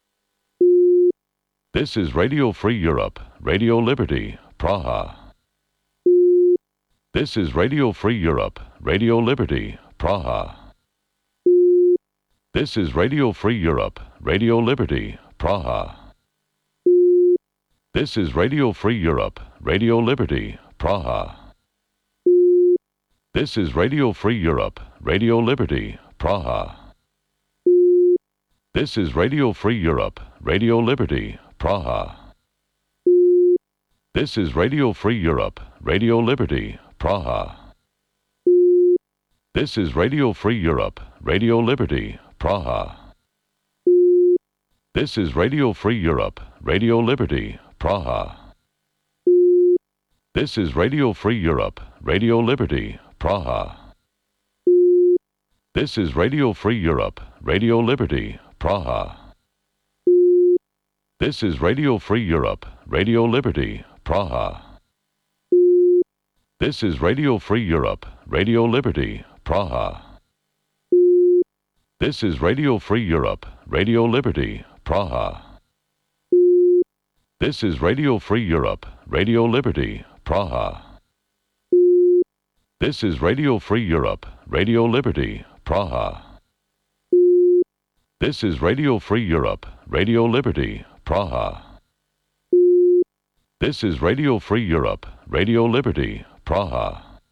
This is Radio Free Europe, Radio Liberty, Praha. This is Radio Free Europe, Radio Liberty, Praha. This is Radio Free Europe, Radio Liberty, Praha. This is Radio Free Europe, Radio Liberty, Praha. This is Radio Free Europe, Radio Liberty, Praha. This is Radio Free Europe, Radio Liberty, Praha. This is Radio Free Europe, Radio Liberty, Praha. This is Radio Free Europe, Radio Liberty, Praha. This is Radio Free Europe, Radio Liberty, Praha. This is Radio Free Europe, Radio Liberty, Praha. This is Radio Free Europe, Radio Liberty, Praha. This is Radio Free Europe, Radio Liberty, Praha. This is Radio Free Europe, Radio Liberty, Praha. This is Radio Free Europe, Radio Liberty, Praha. This is Radio Free Europe, Radio Liberty, Praha. This is Radio Free Europe, Radio Liberty, Praha. This is Radio Free Europe, Radio Liberty, Praha. This is Radio Free Europe, Radio Liberty, Praha.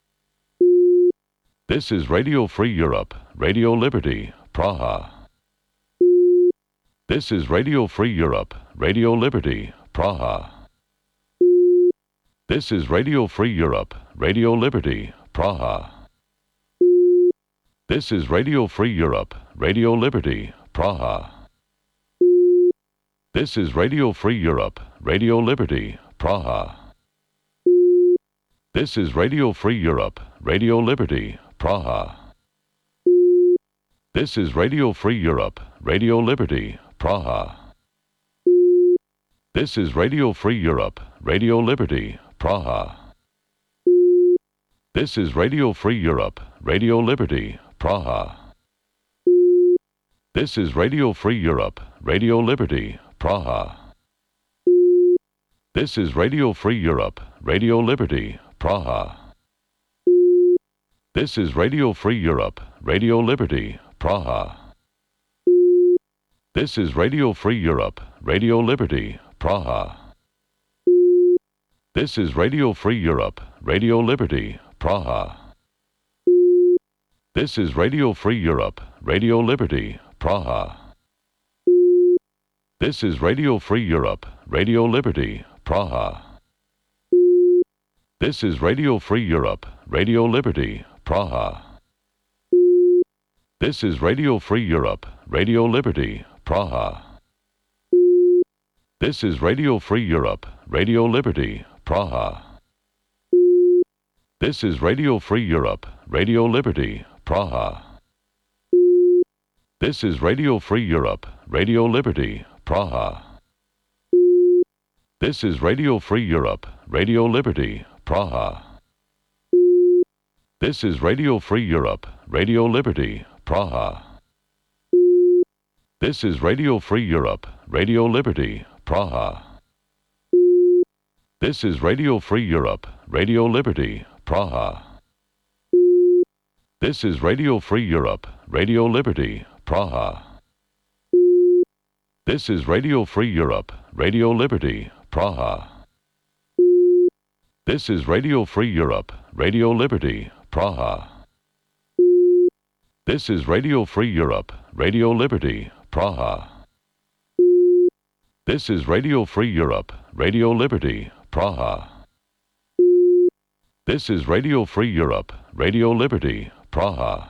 This is Radio Free Europe, Radio Liberty, Praha. This is Radio Free Europe, Radio Liberty, Praha. This is Radio Free Europe, Radio Liberty, Praha. This is Radio Free Europe, Radio Liberty, Praha. This is Radio Free Europe, Radio Liberty, Praha. This is Radio Free Europe, Radio Liberty, Praha. This is Radio Free Europe, Radio Liberty, Praha. This is Radio Free Europe, Radio Liberty, Praha. This is Radio Free Europe, Radio Liberty, Praha. This is Radio Free Europe, Radio Liberty, Praha. This is Radio Free Europe, Radio Liberty, Praha. This is Radio Free Europe, Radio Liberty, Praha. This is Radio Free Europe, Radio Liberty, Praha. This is Radio Free Europe, Radio Liberty, Praha. This is Radio Free Europe, Radio Liberty, Praha. This is Radio Free Europe, Radio Liberty, Praha. This is Radio Free Europe, Radio Liberty, Praha. This is Radio Free Europe, Radio Liberty, Praha. This is Radio Free Europe, Radio Liberty, Praha. This is Radio Free Europe, Radio Liberty, Praha. This is Radio Free Europe, Radio Liberty, Praha. This is Radio Free Europe, Radio Liberty, Praha. This is Radio Free Europe, Radio Liberty, Praha. This is Radio Free Europe, Radio Liberty, Praha. This is Radio Free Europe, Radio Liberty, Praha. This is Radio Free Europe, Radio Liberty, Praha. This is Radio Free Europe, Radio Liberty, Praha. This is Radio Free Europe, Radio Liberty, Praha. This is Radio Free Europe, Radio Liberty, Praha. This is Radio Free Europe, Radio Liberty, Praha. This is Radio Free Europe, Radio Liberty, Praha.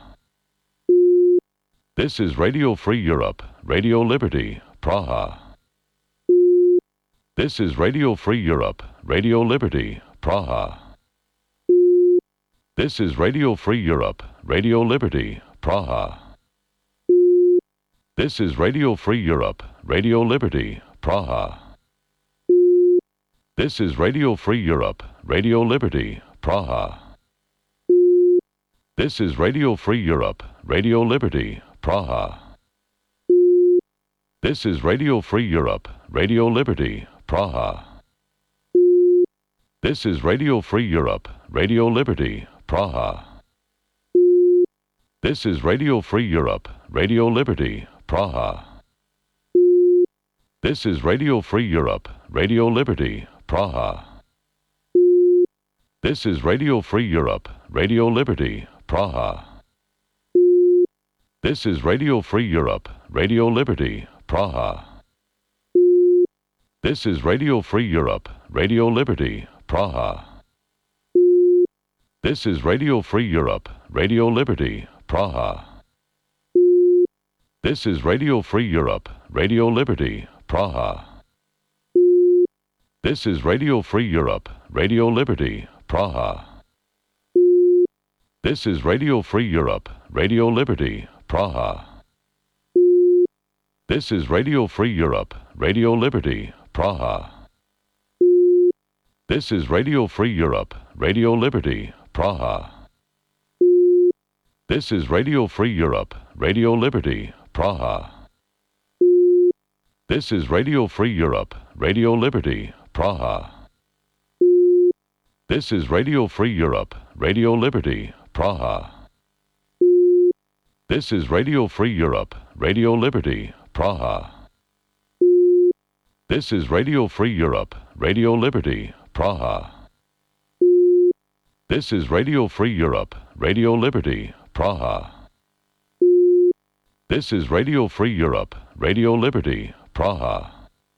This is Radio Free Europe, Radio Liberty, Praha. This is Radio Free Europe, Radio Liberty, Praha. This is Radio Free Europe, Radio Liberty, Praha. This is Radio Free Europe, Radio Liberty, Praha. This is Radio Free Europe, Radio Liberty, Praha. This is Radio Free Europe, Radio Liberty, Praha. This is Radio Free Europe, Radio Liberty, Praha. This is Radio Free Europe, Radio Liberty, Praha. This is Radio Free Europe, Radio Liberty, Praha. This is Radio Free Europe, Radio Liberty, Praha. This is Radio Free Europe, Radio Liberty, Praha. This is Radio Free Europe, Radio Liberty, Praha. This is Radio Free Europe, Radio Liberty, Praha. This is Radio Free Europe, Radio Liberty, Praha. This is Radio Free Europe, Radio Liberty, Praha. This is Radio Free Europe, Radio Liberty, Praha. This is Radio Free Europe, Radio Liberty, Praha. This is Radio Free Europe, Radio Liberty, Praha. This is Radio Free Europe, Radio Liberty, Praha. This is Radio Free Europe, Radio Liberty, Praha. This is Radio Free Europe, Radio Liberty, Praha. This is Radio Free Europe, Radio Liberty, Praha. This is Radio Free Europe, Radio Liberty, Praha. This is Radio Free Europe, Radio Liberty, Praha. This is Radio Free Europe, Radio Liberty, Praha. This is Radio Free Europe, Radio Liberty, Praha.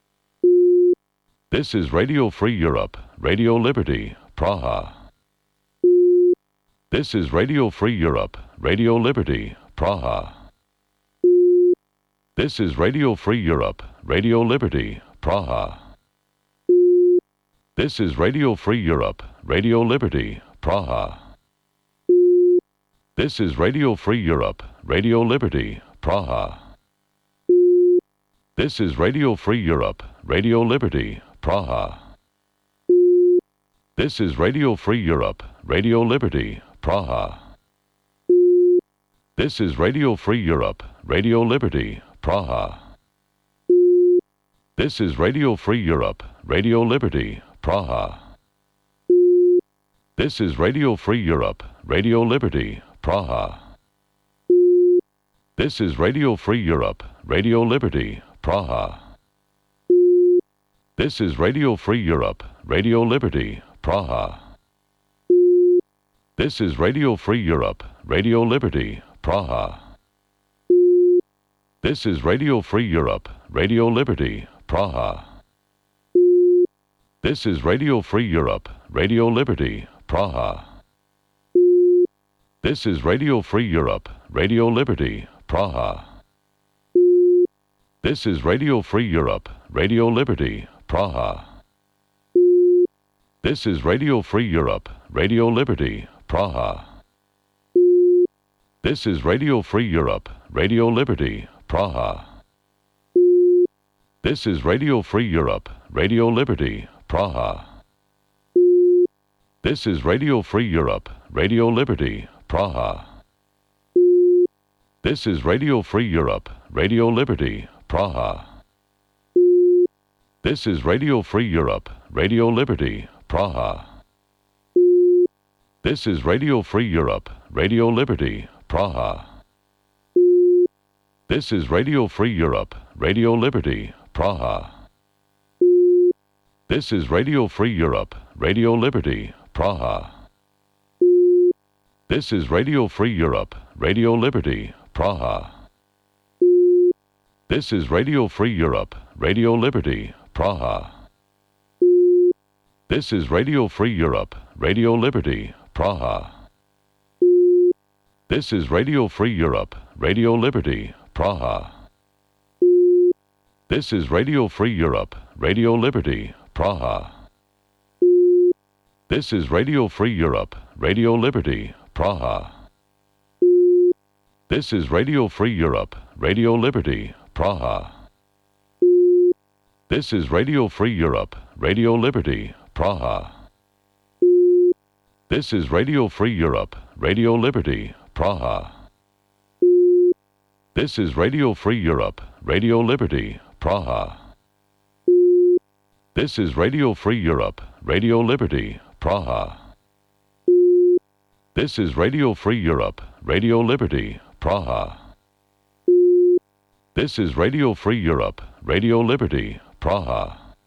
This is Radio Free Europe, Radio Liberty, Praha. This is Radio Free Europe, Radio Liberty, Praha. This is Radio Free Europe, Radio Liberty, Praha. This is Radio Free Europe, Radio Liberty, Praha. This is Radio Free Europe, Radio Liberty, Praha. This is Radio Free Europe, Radio Liberty, Praha. This is Radio Free Europe, Radio Liberty, Praha. This is Radio Free Europe, Radio Liberty, Praha. This is Radio Free Europe, Radio Liberty, Praha. This is Radio Free Europe, Radio Liberty, Praha. This is Radio Free Europe, Radio Liberty, Praha. This is Radio Free Europe, Radio Liberty, Praha. This is Radio Free Europe, Radio Liberty, Praha. This is Radio Free Europe, Radio Liberty, Praha. This is Radio Free Europe, Radio Liberty, Praha. This is Radio Free Europe, Radio Liberty, Praha. This is Radio Free Europe, Radio Liberty, Praha. This is Radio Free Europe, Radio Liberty, Praha. This is Radio Free Europe, Radio Liberty, Praha. This is Radio Free Europe, Radio Liberty, Praha. This is Radio Free Europe, Radio Liberty, Praha. This is Radio Free Europe, Radio Liberty, Praha. This is Radio Free Europe, Radio Liberty, Praha. This is Radio Free Europe, Radio Liberty, Praha. This is Radio Free Europe, Radio Liberty, Praha. This is Radio Free Europe, Radio Liberty, Praha. This is Radio Free Europe, Radio Liberty, Praha. This is Radio Free Europe, Radio Liberty, Praha. This is Radio Free Europe, Radio Liberty, Praha. This is Radio Free Europe, Radio Liberty, Praha. This is Radio Free Europe, Radio Liberty, Praha. This is Radio Free Europe, Radio Liberty, Praha. This is Radio Free Europe, Radio Liberty, Praha. This is Radio Free Europe, Radio Liberty, Praha. This is Radio Free Europe, Radio Liberty, Praha. This is Radio Free Europe, Radio Liberty, Praha. This is Radio Free Europe, Radio Liberty, Praha. This is Radio Free Europe, Radio Liberty, Praha. This is Radio Free Europe, Radio Liberty, Praha.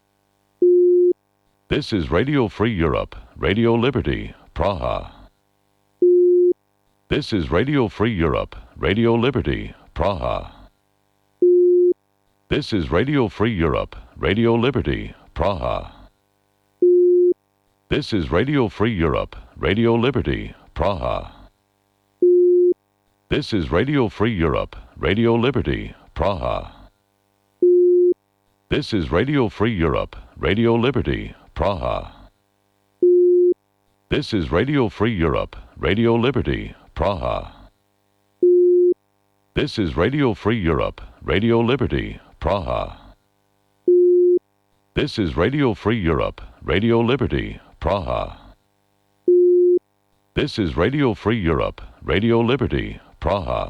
This is Radio Free Europe, Radio Liberty, Praha. This is Radio Free Europe, Radio Liberty, Praha. This is Radio Free Europe, Radio Liberty, Praha. This is Radio Free Europe, Radio Liberty, Praha. This is Radio Free Europe, Radio Liberty, Praha. This is Radio Free Europe, Radio Liberty, Praha. This is Radio Free Europe, Radio Liberty, Praha. This is Radio Free Europe, Radio Liberty, Praha. This is Radio Free Europe, Radio Liberty, Praha. This is Radio Free Europe, Radio Liberty, Praha.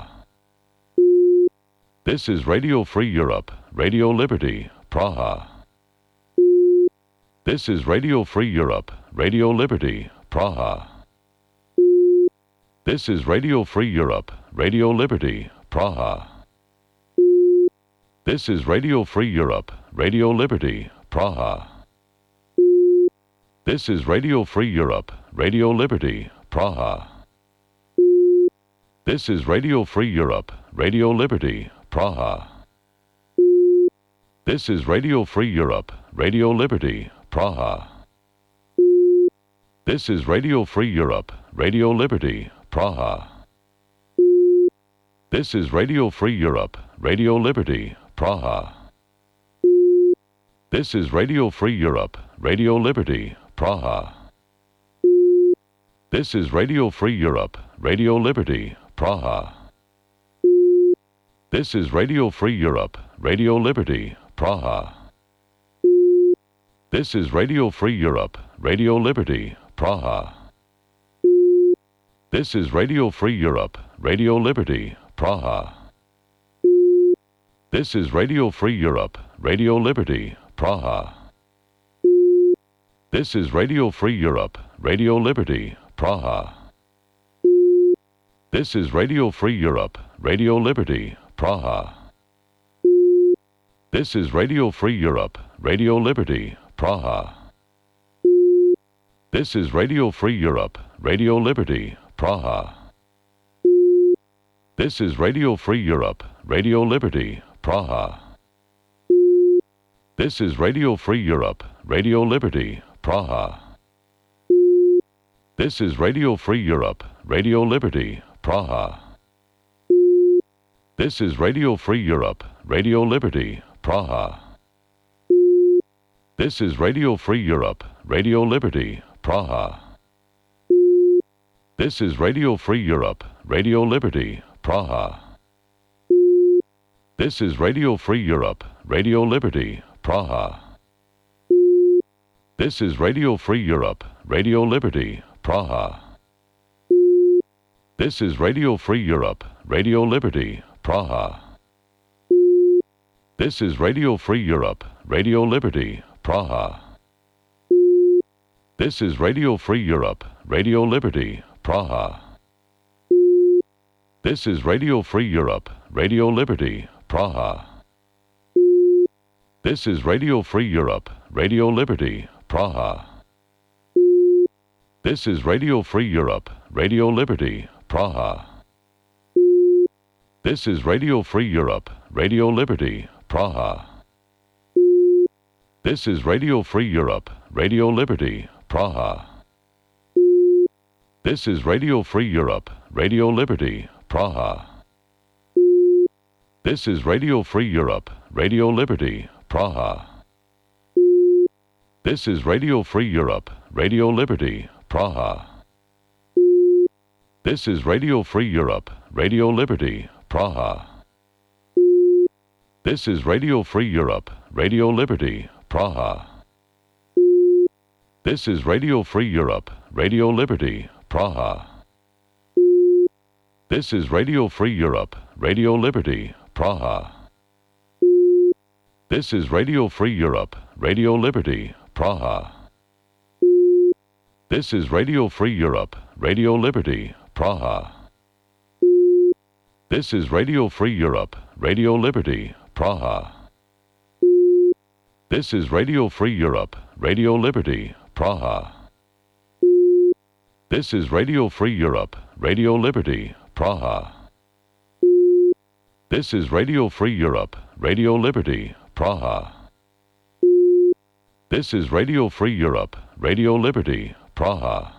This is Radio Free Europe, Radio Liberty, Praha. This is Radio Free Europe, Radio Liberty, Praha. This is Radio Free Europe, Radio Liberty, Praha. This is Radio Free Europe, Radio Liberty, Praha. This is Radio Free Europe, Radio Liberty, Praha. This is Radio Free Europe, Radio Liberty, Praha. This is Radio Free Europe, Radio Liberty, Praha. This is Radio Free Europe, Radio Liberty, Praha. This is Radio Free Europe, Radio Liberty, Praha. This is Radio Free Europe, Radio Liberty, Praha. This is Radio Free Europe, Radio Liberty, Praha. This is Radio Free Europe, Radio Liberty, Praha. This is Radio Free Europe, Radio Liberty, Praha. This is Radio Free Europe, Radio Liberty, Praha. This is Radio Free Europe, Radio Liberty, Praha. This is Radio Free Europe, Radio Liberty, Praha. This is Radio Free Europe, Radio Liberty, Praha. This is Radio Free Europe, Radio Liberty, Praha. This is Radio Free Europe, Radio Liberty, Praha. This is Radio Free Europe, Radio Liberty, Praha. This is Radio Free Europe, Radio Liberty, Praha. This is Radio Free Europe, Radio Liberty, Praha. This is Radio Free Europe, Radio Liberty, Praha. This is Radio Free Europe, Radio Liberty, Praha. This is Radio Free Europe, Radio Liberty, Praha. This is Radio Free Europe, Radio Liberty, Praha. This is Radio Free Europe, Radio Liberty, Praha. This is Radio Free Europe, Radio Liberty, Praha. This is Radio Free Europe, Radio Liberty, Praha. This is Radio Free Europe, Radio Liberty, Praha. This is Radio Free Europe, Radio Liberty, Praha. This is Radio Free Europe, Radio Liberty, Praha. This is Radio Free Europe, Radio Liberty, Praha. This is Radio Free Europe, Radio Liberty, Praha. This is Radio Free Europe, Radio Liberty, Praha. This is Radio Free Europe, Radio Liberty, Praha. This is Radio Free Europe, Radio Liberty, Praha. This is Radio Free Europe, Radio Liberty, Praha. This is Radio Free Europe, Radio Liberty, Praha. This is Radio Free Europe, Radio Liberty, Praha. This is Radio Free Europe, Radio Liberty, Praha. This is Radio Free Europe, Radio Liberty, Praha. This is Radio Free Europe, Radio Liberty, Praha. This is Radio Free Europe, Radio Liberty, Praha. This is Radio Free Europe, Radio Liberty, Praha. This is Radio Free Europe, Radio Liberty, Praha. This is Radio Free Europe, Radio Liberty, Praha. This is Radio Free Europe, Radio Liberty, Praha. This is Radio Free Europe, Radio Liberty, Praha.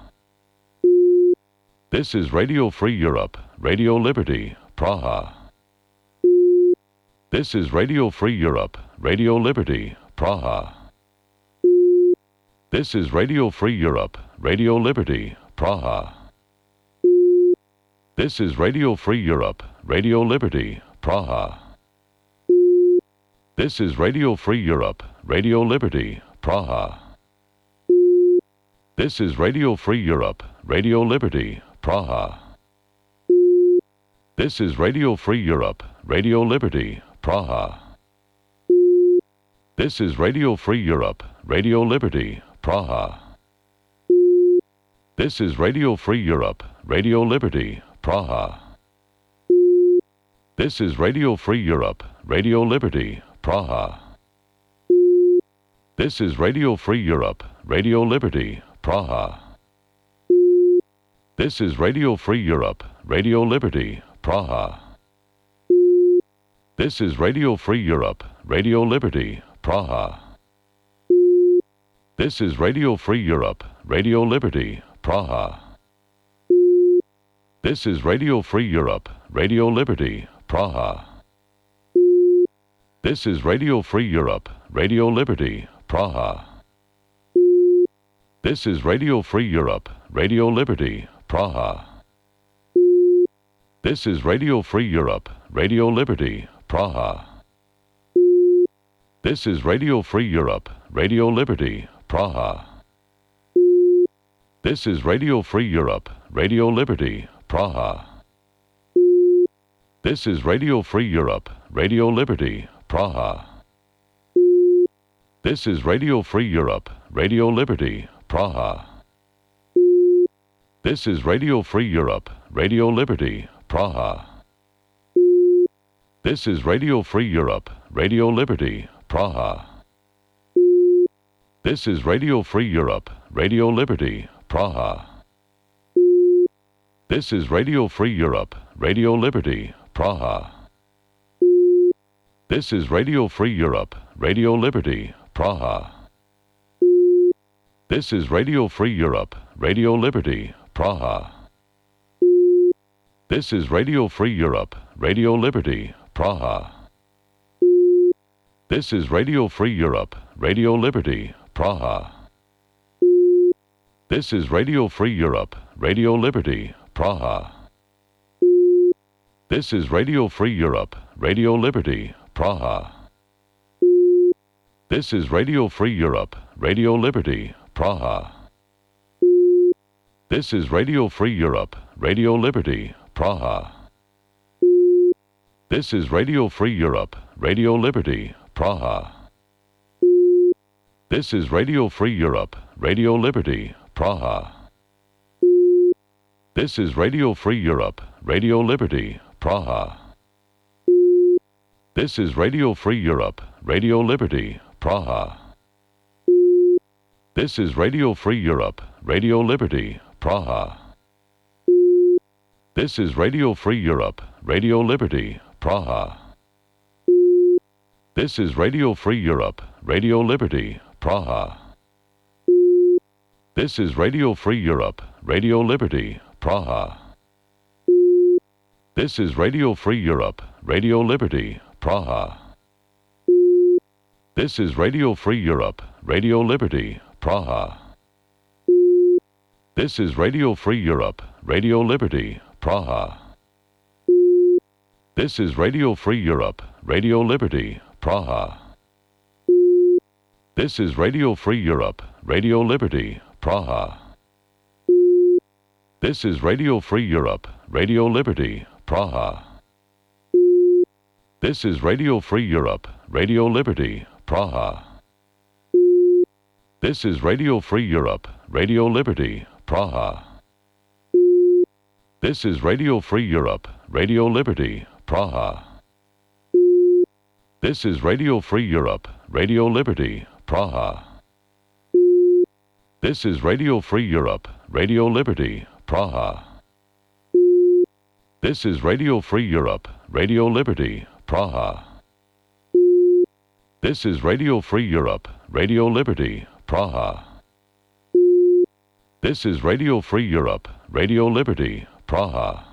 This is Radio Free Europe, Radio Liberty, Praha. This is Radio Free Europe, Radio Liberty, Praha. This is Radio Free Europe, Radio Liberty, Praha. This is Radio Free Europe, Radio Liberty, Praha. This is Radio Free Europe, Radio Liberty, Praha. This is Radio Free Europe, Radio Liberty, Praha. This is Radio Free Europe, Radio Liberty, Praha. This is Radio Free Europe, Radio Liberty, Praha. This is Radio Free Europe, Radio Liberty, Praha. This is Radio Free Europe, Radio Liberty, Praha. This is Radio Free Europe, Radio Liberty, Praha. This is Radio Free Europe, Radio Liberty, Praha. This is Radio Free Europe, Radio Liberty, Praha. This is Radio Free Europe, Radio Liberty, Praha. This is Radio Free Europe, Radio Liberty, Praha. This is Radio Free Europe, Radio Liberty, Praha. This is Radio Free Europe, Radio Liberty, Praha. This is Radio Free Europe, Radio Liberty, Praha. This is Radio Free Europe, Radio Liberty, Praha. This is Radio Free Europe, Radio Liberty, Praha. This is Radio Free Europe, Radio Liberty, Praha. This is Radio Free Europe, Radio Liberty, Praha. This is Radio Free Europe, Radio Liberty, Praha. This is Radio Free Europe, Radio Liberty, Praha. This is Radio Free Europe, Radio Liberty, Praha. This is Radio Free Europe, Radio Liberty, Praha. This is Radio Free Europe, Radio Liberty, Praha. This is Radio Free Europe, Radio Liberty, Praha. This is Radio Free Europe, Radio Liberty, Praha. This is Radio Free Europe, Radio Liberty, Praha. This is Radio Free Europe, Radio Liberty, Praha. This is Radio Free Europe, Radio Liberty, Praha. This is Radio Free Europe, Radio Liberty, Praha. This is Radio Free Europe, Radio Liberty, Praha. This is Radio Free Europe, Radio Liberty, Praha. This is Radio Free Europe, Radio Liberty, Praha. This is Radio Free Europe, Radio Liberty, Praha. This is Radio Free Europe, Radio Liberty, Praha. This is Radio Free Europe, Radio Liberty, Praha. This is Radio Free Europe, Radio Liberty, Praha. This is Radio Free Europe, Radio Liberty, Praha. This is Radio Free Europe, Radio Liberty, Praha. This is Radio Free Europe, Radio Liberty, Praha. This is Radio Free Europe, Radio Liberty, Praha. This is Radio Free Europe, Radio Liberty, Praha. This is Radio Free Europe, Radio Liberty, Praha. This is Radio Free Europe, Radio Liberty, Praha. This is Radio Free Europe, Radio Liberty, Praha. This is Radio Free Europe, Radio Liberty, Praha. This is Radio Free Europe, Radio Liberty, Praha. This is Radio Free Europe, Radio Liberty, Praha. This is Radio Free Europe, Radio Liberty, Praha. This is Radio Free Europe, Radio Liberty, Praha. This is Radio Free Europe, Radio Liberty, Praha. This is Radio Free Europe, Radio Liberty, Praha. This is Radio Free Europe, Radio Liberty, Praha.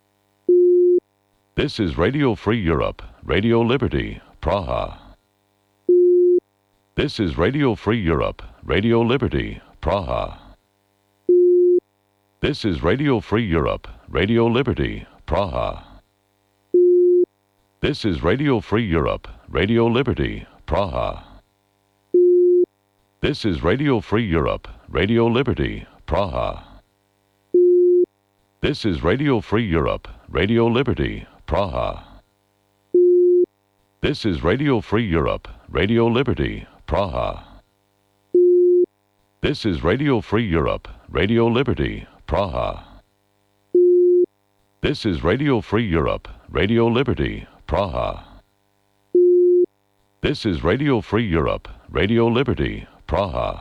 This is Radio Free Europe, Radio Liberty, Praha. This is Radio Free Europe, Radio Liberty, Praha. This is Radio Free Europe, Radio Liberty, Praha. This is Radio Free Europe, Radio Liberty, Praha. This is Radio Free Europe, Radio Liberty, Praha. This is Radio Free Europe, Radio Liberty, Praha. This is Radio Free Europe, Radio Liberty, Praha. This is Radio Free Europe, Radio Liberty, Praha. This is Radio Free Europe, Radio Liberty, Praha. This is Radio Free Europe, Radio Liberty, Praha.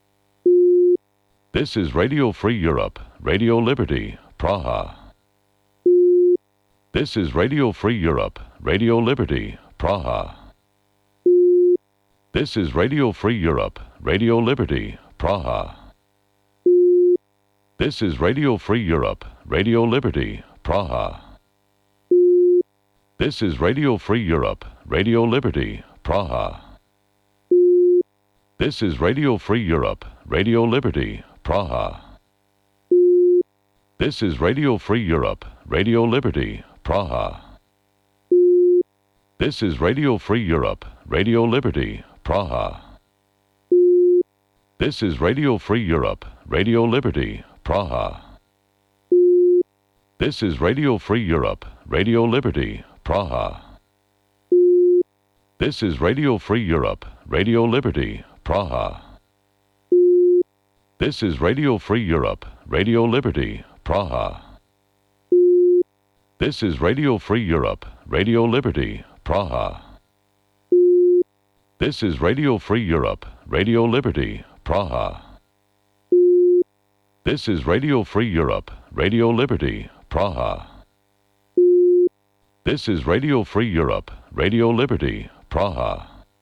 This is Radio Free Europe, Radio Liberty, Praha. This is Radio Free Europe, Radio Liberty, Praha. This is Radio Free Europe, Radio Liberty, Praha. This is Radio Free Europe, Radio Liberty, Praha. This is Radio Free Europe, Radio Liberty, Praha. This is Radio Free Europe, Radio Liberty, Praha. This is Radio Free Europe, Radio Liberty, Praha. This is Radio Free Europe, Radio Liberty, Praha. This is Radio Free Europe, Radio Liberty, Praha. This is Radio Free Europe, Radio Liberty, Praha. This is Radio Free Europe, Radio Liberty, Praha. This is Radio Free Europe, Radio Liberty, Praha. This is Radio Free Europe, Radio Liberty, Praha. This is Radio Free Europe, Radio Liberty, Praha. This is Radio Free Europe, Radio Liberty, Praha. This is Radio Free Europe, Radio Liberty, Praha.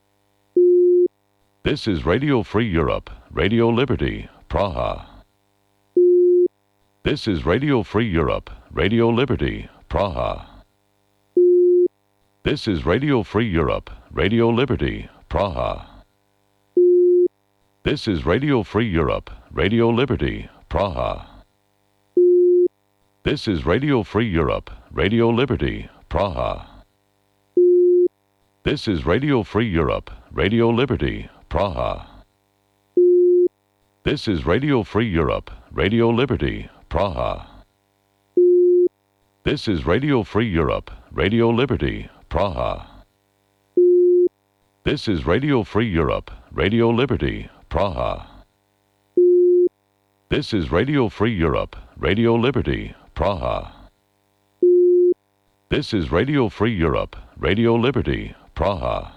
This is Radio Free Europe, Radio Liberty, Praha. This is Radio Free Europe, Radio Liberty, Praha. This is Radio Free Europe, Radio Liberty, Praha. This is Radio Free Europe, Radio Liberty, Praha. This is Radio Free Europe, Radio Liberty, Praha. This is Radio Free Europe, Radio Liberty, Praha. This is Radio Free Europe, Radio Liberty, Praha. This is Radio Free Europe, Radio Liberty, Praha. This is Radio Free Europe, Radio Liberty, Praha. This is Radio Free Europe, Radio Liberty, Praha. This is Radio Free Europe, Radio Liberty, Praha.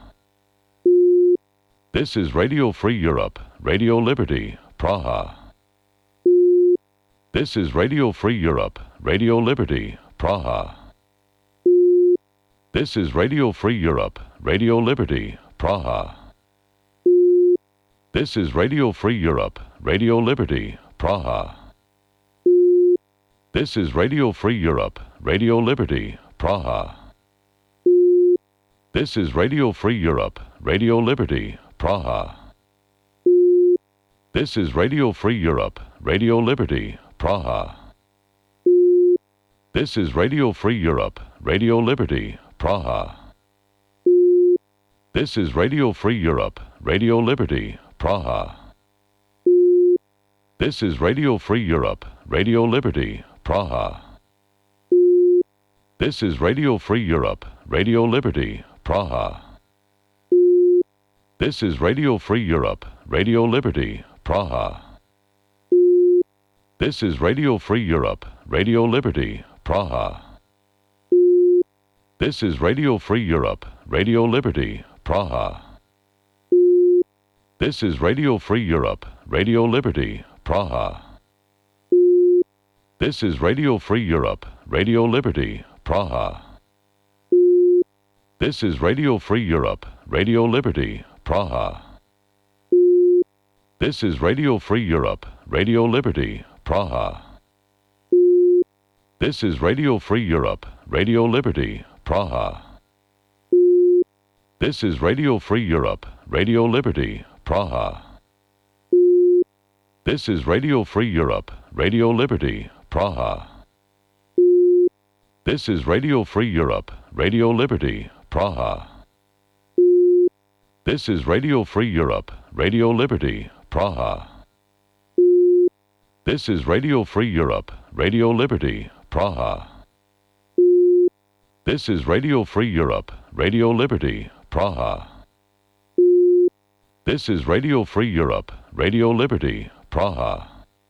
This is Radio Free Europe, Radio Liberty, Praha. This is Radio Free Europe, Radio Liberty, Praha. This is Radio Free Europe, Radio Liberty, Praha. This is Radio Free Europe, Radio Liberty, Praha. This is Radio Free Europe, Radio Liberty, Praha. This is Radio Free Europe, Radio Liberty, Praha. This is Radio Free Europe, Radio Liberty, Praha. This is Radio Free Europe, Radio Liberty, Praha. This is Radio Free Europe, Radio Liberty, Praha. This is Radio Free Europe, Radio Liberty, Praha. This is Radio Free Europe, Radio Liberty, Praha. This is Radio Free Europe, Radio Liberty, Praha. This is Radio Free Europe, Radio Liberty, Praha. This is Radio Free Europe, Radio Liberty, Praha. This is Radio Free Europe, Radio Liberty, Praha. This is Radio Free Europe, Radio Liberty, Praha. This is Radio Free Europe, Radio Liberty, Praha. This is Radio Free Europe, Radio Liberty, Praha. This is Radio Free Europe, Radio Liberty, Praha. This is Radio Free Europe, Radio Liberty, Praha. This is Radio Free Europe, Radio Liberty, Praha. This is Radio Free Europe, Radio Liberty, Praha. This is Radio Free Europe, Radio Liberty, Praha. This is Radio Free Europe, Radio Liberty, Praha. This is Radio Free Europe, Radio Liberty, Praha. This is Radio Free Europe, Radio Liberty, Praha.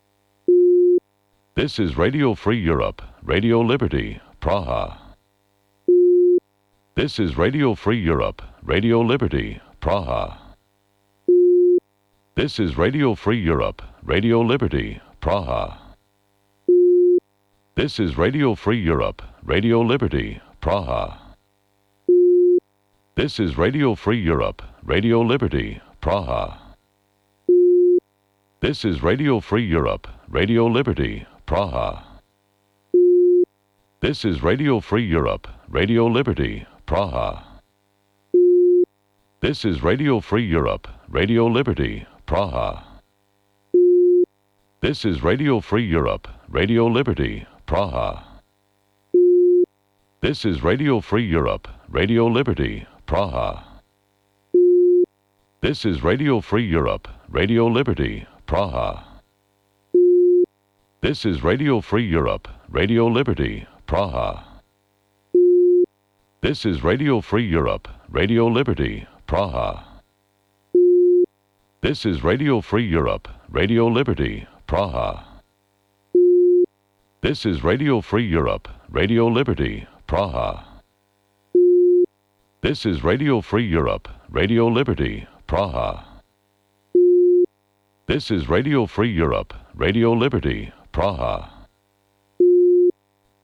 This is Radio Free Europe, Radio Liberty, Praha. This is Radio Free Europe, Radio Liberty, Praha. This is Radio Free Europe, Radio Liberty, Praha. This is Radio Free Europe, Radio Liberty, Praha. This is Radio Free Europe, Radio Liberty, Praha. This is Radio Free Europe, Radio Liberty, Praha. This is Radio Free Europe, Radio Liberty, Praha. This is Radio Free Europe, Radio Liberty, Praha. This is Radio Free Europe, Radio Liberty, Praha. This is Radio Free Europe, Radio Liberty, Praha. This is Radio Free Europe, Radio Liberty, Praha. This is Radio Free Europe, Radio Liberty, Praha. This is Radio Free Europe, Radio Liberty, Praha. This is Radio Free Europe, Radio Liberty, Praha. This is Radio Free Europe, Radio Liberty, Praha. This is Radio Free Europe, Radio Liberty, Praha. This is Radio Free Europe, Radio Liberty, Praha.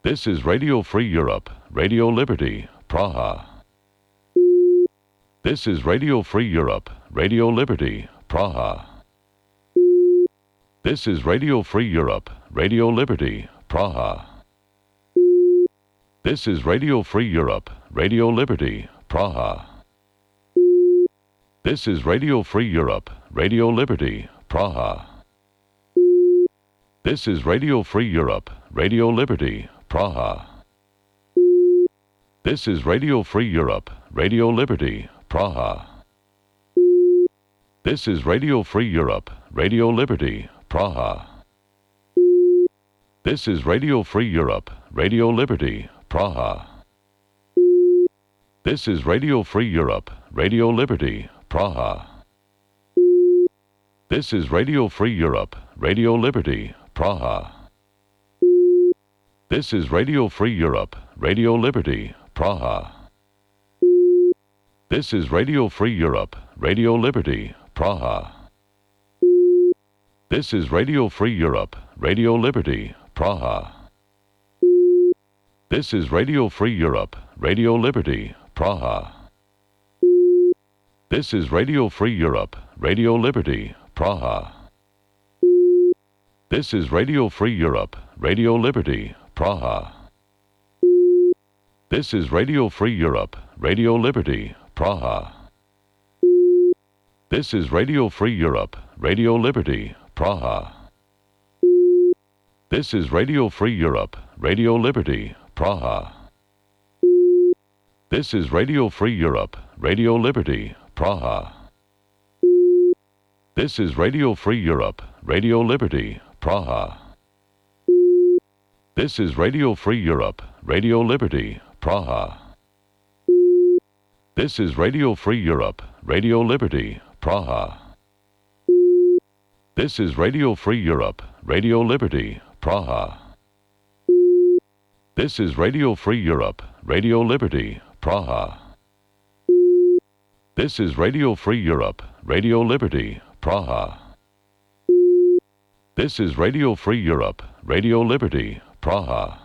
This is Radio Free Europe, Radio Liberty, Praha. This is Radio Free Europe, Radio Liberty, Praha. This is Radio Free Europe, Radio Liberty, Praha. This is Radio Free Europe, Radio Liberty, Praha. This is Radio Free Europe, Radio Liberty, Praha. This is Radio Free Europe, Radio Liberty, Praha. This is Radio Free Europe, Radio Liberty, Praha. This is Radio Free Europe, Radio Liberty, Praha. This is Radio Free Europe, Radio Liberty, Praha. This is Radio Free Europe, Radio Liberty, Praha. This is Radio Free Europe, Radio Liberty, Praha. This is Radio Free Europe, Radio Liberty, Praha. This is Radio Free Europe, Radio Liberty, Praha. This is Radio Free Europe, Radio Liberty, Praha. This is Radio Free Europe, Radio Liberty, Praha. This is Radio Free Europe, Radio Liberty, Praha. This is Radio Free Europe, Radio Liberty, Praha. This is Radio Free Europe, Radio Liberty, Praha. This is Radio Free Europe, Radio Liberty, Praha. This is Radio Free Europe, Radio Liberty, Praha. This is Radio Free Europe, Radio Liberty, Praha. This is Radio Free Europe, Radio Liberty, Praha. This is Radio Free Europe, Radio Liberty, Praha. This is Radio Free Europe, Radio Liberty, Praha. This is Radio Free Europe, Radio Liberty, Praha. This is Radio Free Europe, Radio Liberty, Praha. This is Radio Free Europe, Radio Liberty, Praha. This is Radio Free Europe, Radio Liberty, Praha.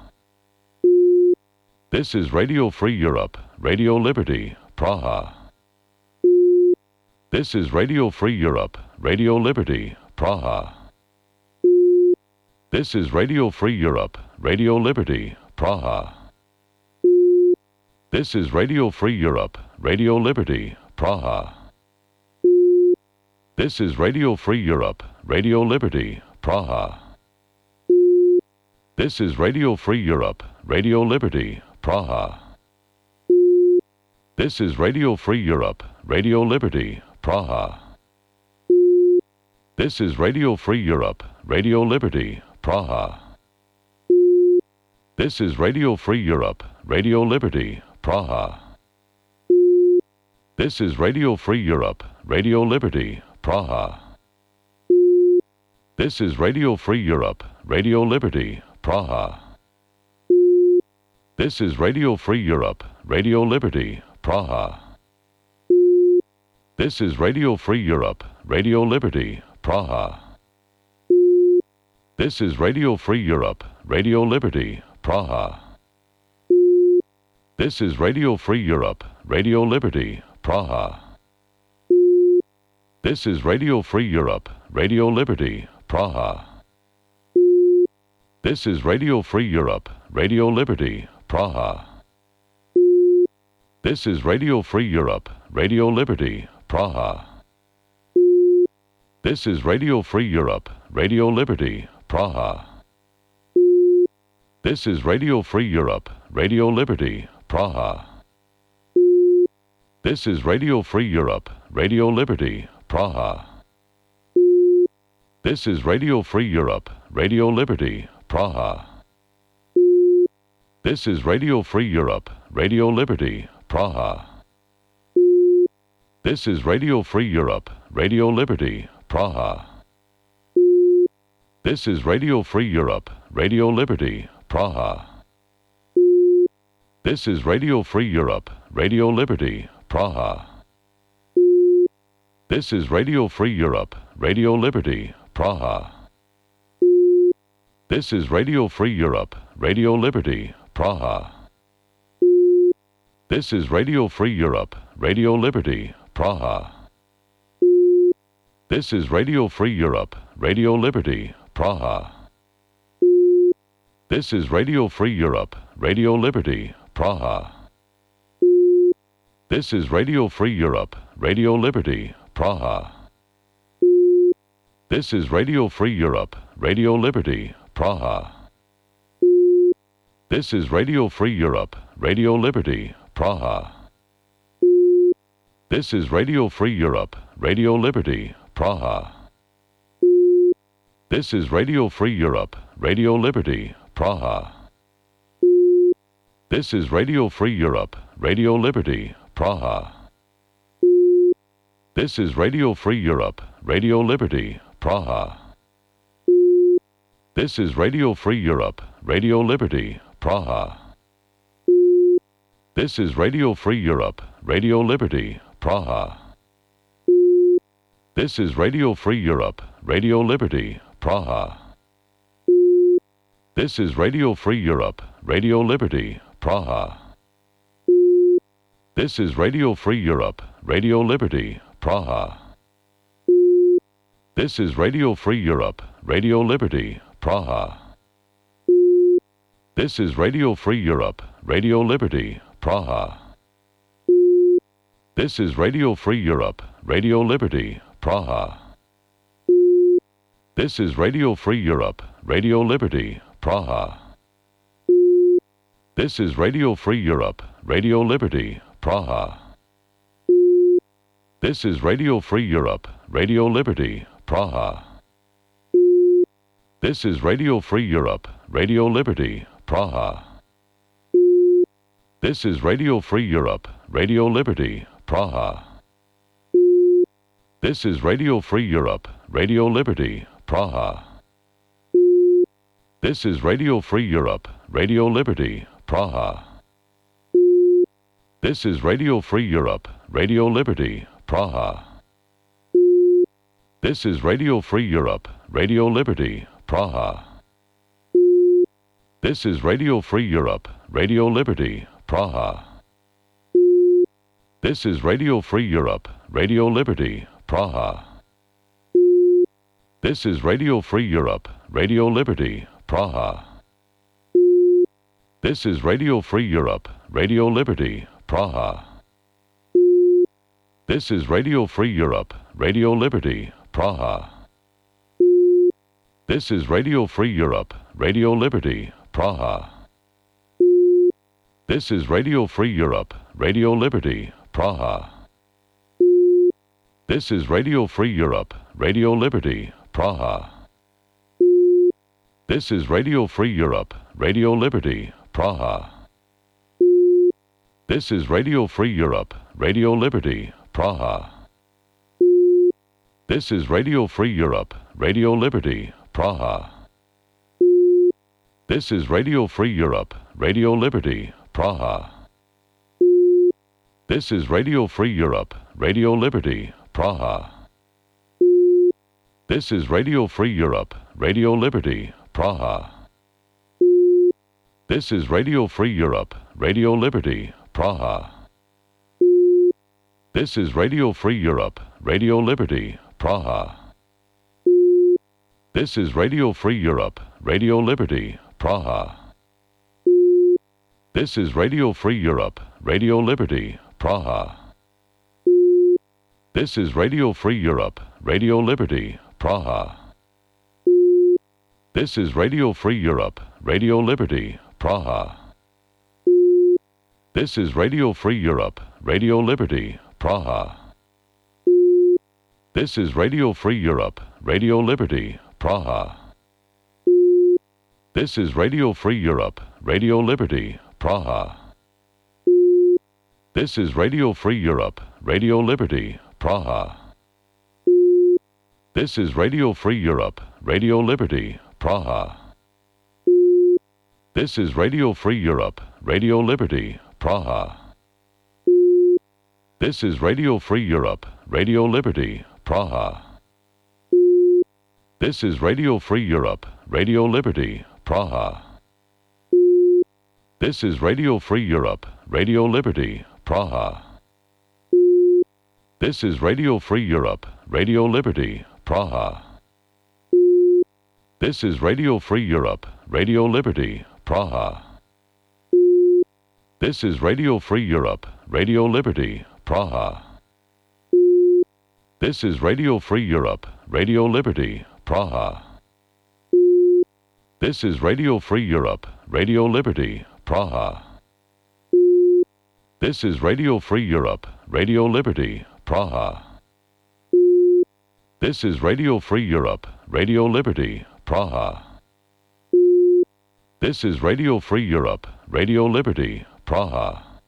This is Radio Free Europe, Radio Liberty, Praha. This is Radio Free Europe, Radio Liberty, Praha. This is Radio Free Europe, Radio Liberty, Praha. This is Radio Free Europe, Radio Liberty, Praha. This is Radio Free Europe, Radio Liberty, Praha. This is Radio Free Europe, Radio Liberty, Praha. This is Radio Free Europe, Radio Liberty, Praha. This is Radio Free Europe, Radio Liberty, Praha. This is Radio Free Europe, Radio Liberty, Praha. This is Radio Free Europe, Radio Liberty, Praha. This is Radio Free Europe, Radio Liberty, Praha. This is Radio Free Europe, Radio Liberty, Praha. This is Radio Free Europe, Radio Liberty, Praha. This is Radio Free Europe, Radio Liberty, Praha. This is Radio Free Europe, Radio Liberty, Praha. This is Radio Free Europe, Radio Liberty, Praha. This is Radio Free Europe, Radio Liberty, Praha. This is Radio Free Europe, Radio Liberty, Praha. This is Radio Free Europe, Radio Liberty, Praha. This is Radio Free Europe, Radio Liberty, Praha. This is Radio Free Europe, Radio Liberty, Praha. This is Radio Free Europe, Radio Liberty, Praha. This is Radio Free Europe, Radio Liberty, Praha. This is Radio Free Europe, Radio Liberty, Praha. This is Radio Free Europe, Radio Liberty, Praha. This is Radio Free Europe, Radio Liberty, Praha. This is Radio Free Europe, Radio Liberty, Praha. This is Radio Free Europe, Radio Liberty, Praha. This is Radio Free Europe, Radio Liberty, Praha. This is Radio Free Europe, Radio Liberty, Praha. This is Radio Free Europe, Radio Liberty, Praha. This is Radio Free Europe, Radio Liberty, Praha. This is Radio Free Europe, Radio Liberty, Praha. This is Radio Free Europe, Radio Liberty, Praha. This is Radio Free Europe, Radio Liberty, Praha. This is Radio Free Europe, Radio Liberty, Praha. This is Radio Free Europe, Radio Liberty, Praha. This is Radio Free Europe, Radio Liberty, Praha. This is Radio Free Europe, Radio Liberty, Praha. This is Radio Free Europe, Radio Liberty, Praha. This is Radio Free Europe, Radio Liberty, Praha. This is Radio Free Europe, Radio Liberty, Praha. This is Radio Free Europe, Radio Liberty, Praha. This is Radio Free Europe, Radio Liberty, Praha. This is Radio Free Europe, Radio Liberty, Praha. This is Radio Free Europe, Radio Liberty, Praha. This is Radio Free Europe, Radio Liberty, Praha. This is Radio Free Europe, Radio Liberty, Praha. This is Radio Free Europe, Radio Liberty, Praha. This is Radio Free Europe, Radio Liberty, Praha. This is Radio Free Europe, Radio Liberty, Praha. This is Radio Free Europe, Radio Liberty, Praha. This is Radio Free Europe, Radio Liberty, Praha. This is Radio Free Europe, Radio Liberty, Praha. This is Radio Free Europe, Radio Liberty, Praha. This is Radio Free Europe, Radio Liberty, Praha. This is Radio Free Europe, Radio Liberty, Praha. This is Radio Free Europe, Radio Liberty, Praha. This is Radio Free Europe, Radio Liberty, Praha. This is Radio Free Europe, Radio Liberty, Praha. This is Radio Free Europe, Radio Liberty, Praha. This is Radio Free Europe, Radio Liberty, Praha. This is Radio Free Europe, Radio Liberty, Praha. This is Radio Free Europe, Radio Liberty, Praha. This is Radio Free Europe, Radio Liberty, Praha. This is Radio Free Europe, Radio Liberty, Praha. This is Radio Free Europe, Radio Liberty, Praha. This is Radio Free Europe, Radio Liberty, Praha. This is Radio Free Europe, Radio Liberty, Praha. This is Radio Free Europe, Radio Liberty, Praha. This is Radio Free Europe, Radio Liberty, Praha. This is Radio Free Europe, Radio Liberty, Praha. This is Radio Free Europe, Radio Liberty, Praha. This is Radio Free Europe, Radio Liberty, Praha. This is Radio Free Europe, Radio Liberty, Praha. This is Radio Free Europe, Radio Liberty, Praha. This is Radio Free Europe, Radio Liberty, Praha. This is Radio Free Europe, Radio Liberty, Praha. This is Radio Free Europe, Radio Liberty, Praha. This is Radio Free Europe, Radio Liberty, Praha. This is Radio Free Europe, Radio Liberty, Praha. This is Radio Free Europe, Radio Liberty, Praha. This is Radio Free Europe, Radio Liberty, Praha. This is Radio Free Europe, Radio Liberty, Praha. This is Radio Free Europe, Radio Liberty, Praha. This is Radio Free Europe, Radio Liberty, Praha. This is Radio Free Europe, Radio Liberty, Praha. This is Radio Free Europe, Radio Liberty, Praha. This is Radio Free Europe, Radio Liberty, Praha. This is Radio Free Europe, Radio Liberty, Praha. This is Radio Free Europe, Radio Liberty, Praha. This is Radio Free Europe, Radio Liberty, Praha.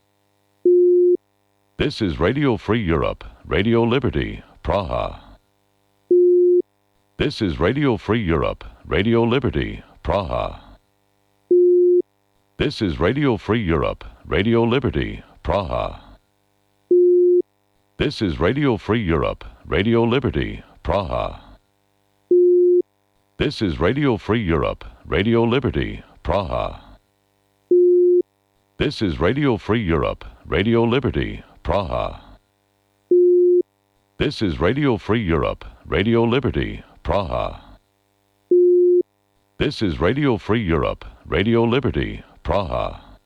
This is Radio Free Europe, Radio Liberty, Praha. This is Radio Free Europe, Radio Liberty, Praha. This is Radio Free Europe, Radio Liberty, Praha. This is Radio Free Europe, Radio Liberty, Praha. This is Radio Free Europe, Radio Liberty, Praha. This is Radio Free Europe, Radio Liberty, Praha. This is Radio Free Europe, Radio Liberty, Praha. This is Radio Free Europe, Radio Liberty, Praha.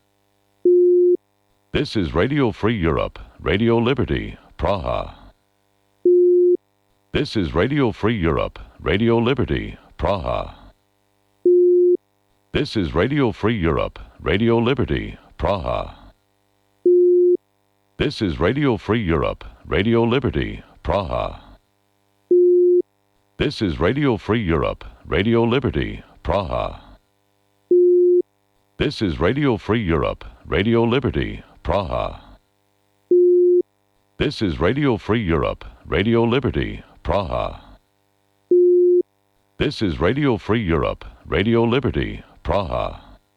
This is Radio Free Europe, Radio Liberty, Praha. This is Radio Free Europe, Radio Liberty, Praha. This is Radio Free Europe, Radio Liberty, Praha. This is Radio Free Europe, Radio Liberty, Praha. This is Radio Free Europe, Radio Liberty, Praha. This is Radio Free Europe, Radio Liberty, Praha. This is Radio Free Europe, Radio Liberty, Praha. This is Radio Free Europe, Radio Liberty, Praha.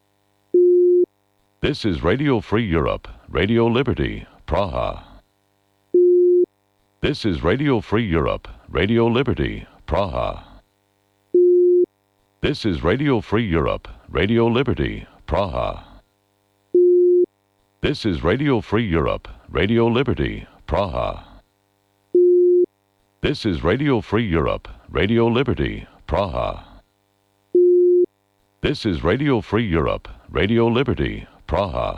This is Radio Free Europe, Radio Liberty, Praha. This is Radio Free Europe, Radio Liberty, Praha. This is Radio Free Europe, Radio Liberty, Praha. This is Radio Free Europe, Radio Liberty, Praha. This is Radio Free Europe, Radio Liberty, Praha. This is Radio Free Europe, Radio Liberty, Praha.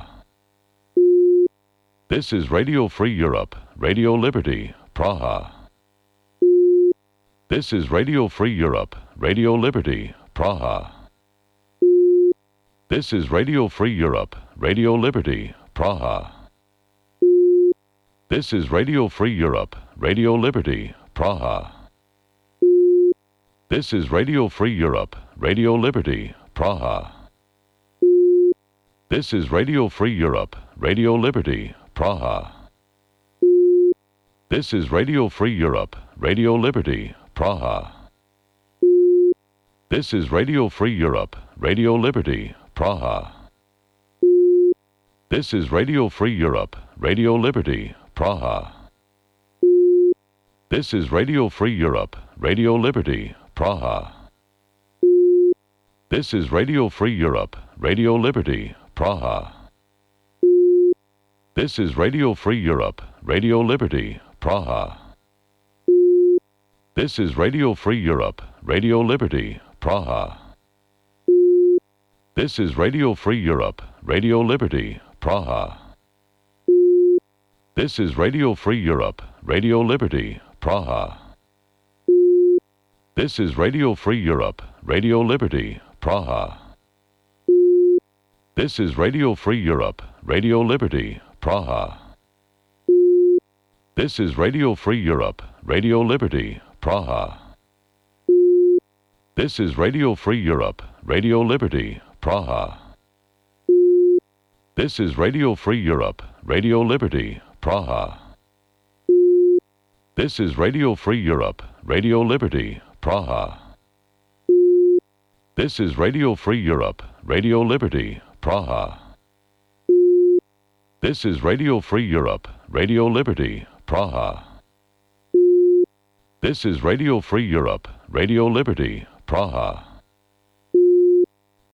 This is Radio Free Europe, Radio Liberty, Praha. This is Radio Free Europe, Radio Liberty, Praha. This is Radio Free Europe, Radio Liberty, Praha. This is Radio Free Europe, Radio Liberty, Praha. This is Radio Free Europe, Radio Liberty, Praha. This is Radio Free Europe, Radio Liberty, Praha. This is Radio Free Europe, Radio Liberty, Praha. This is Radio Free Europe, Radio Liberty, Praha. This is Radio Free Europe, Radio Liberty, Praha. This is Radio Free Europe, Radio Liberty, Praha. This is Radio Free Europe, Radio Liberty, Praha. This is Radio Free Europe, Radio Liberty, Praha. This is Radio Free Europe, Radio Liberty, Praha. This is Radio Free Europe, Radio Liberty, Praha. This is Radio Free Europe, Radio Liberty, Praha. This is Radio Free Europe, Radio Liberty, Praha. This is Radio Free Europe, Radio Liberty, Praha. This is Radio Free Europe, Radio Liberty, Praha. This is Radio Free Europe, Radio Liberty, Praha. This is Radio Free Europe, Radio Liberty, Praha. This is Radio Free Europe, Radio Liberty, Praha. This is Radio Free Europe, Radio Liberty, Praha. This is Radio Free Europe, Radio Liberty, Praha. This is Radio Free Europe, Radio Liberty, Praha.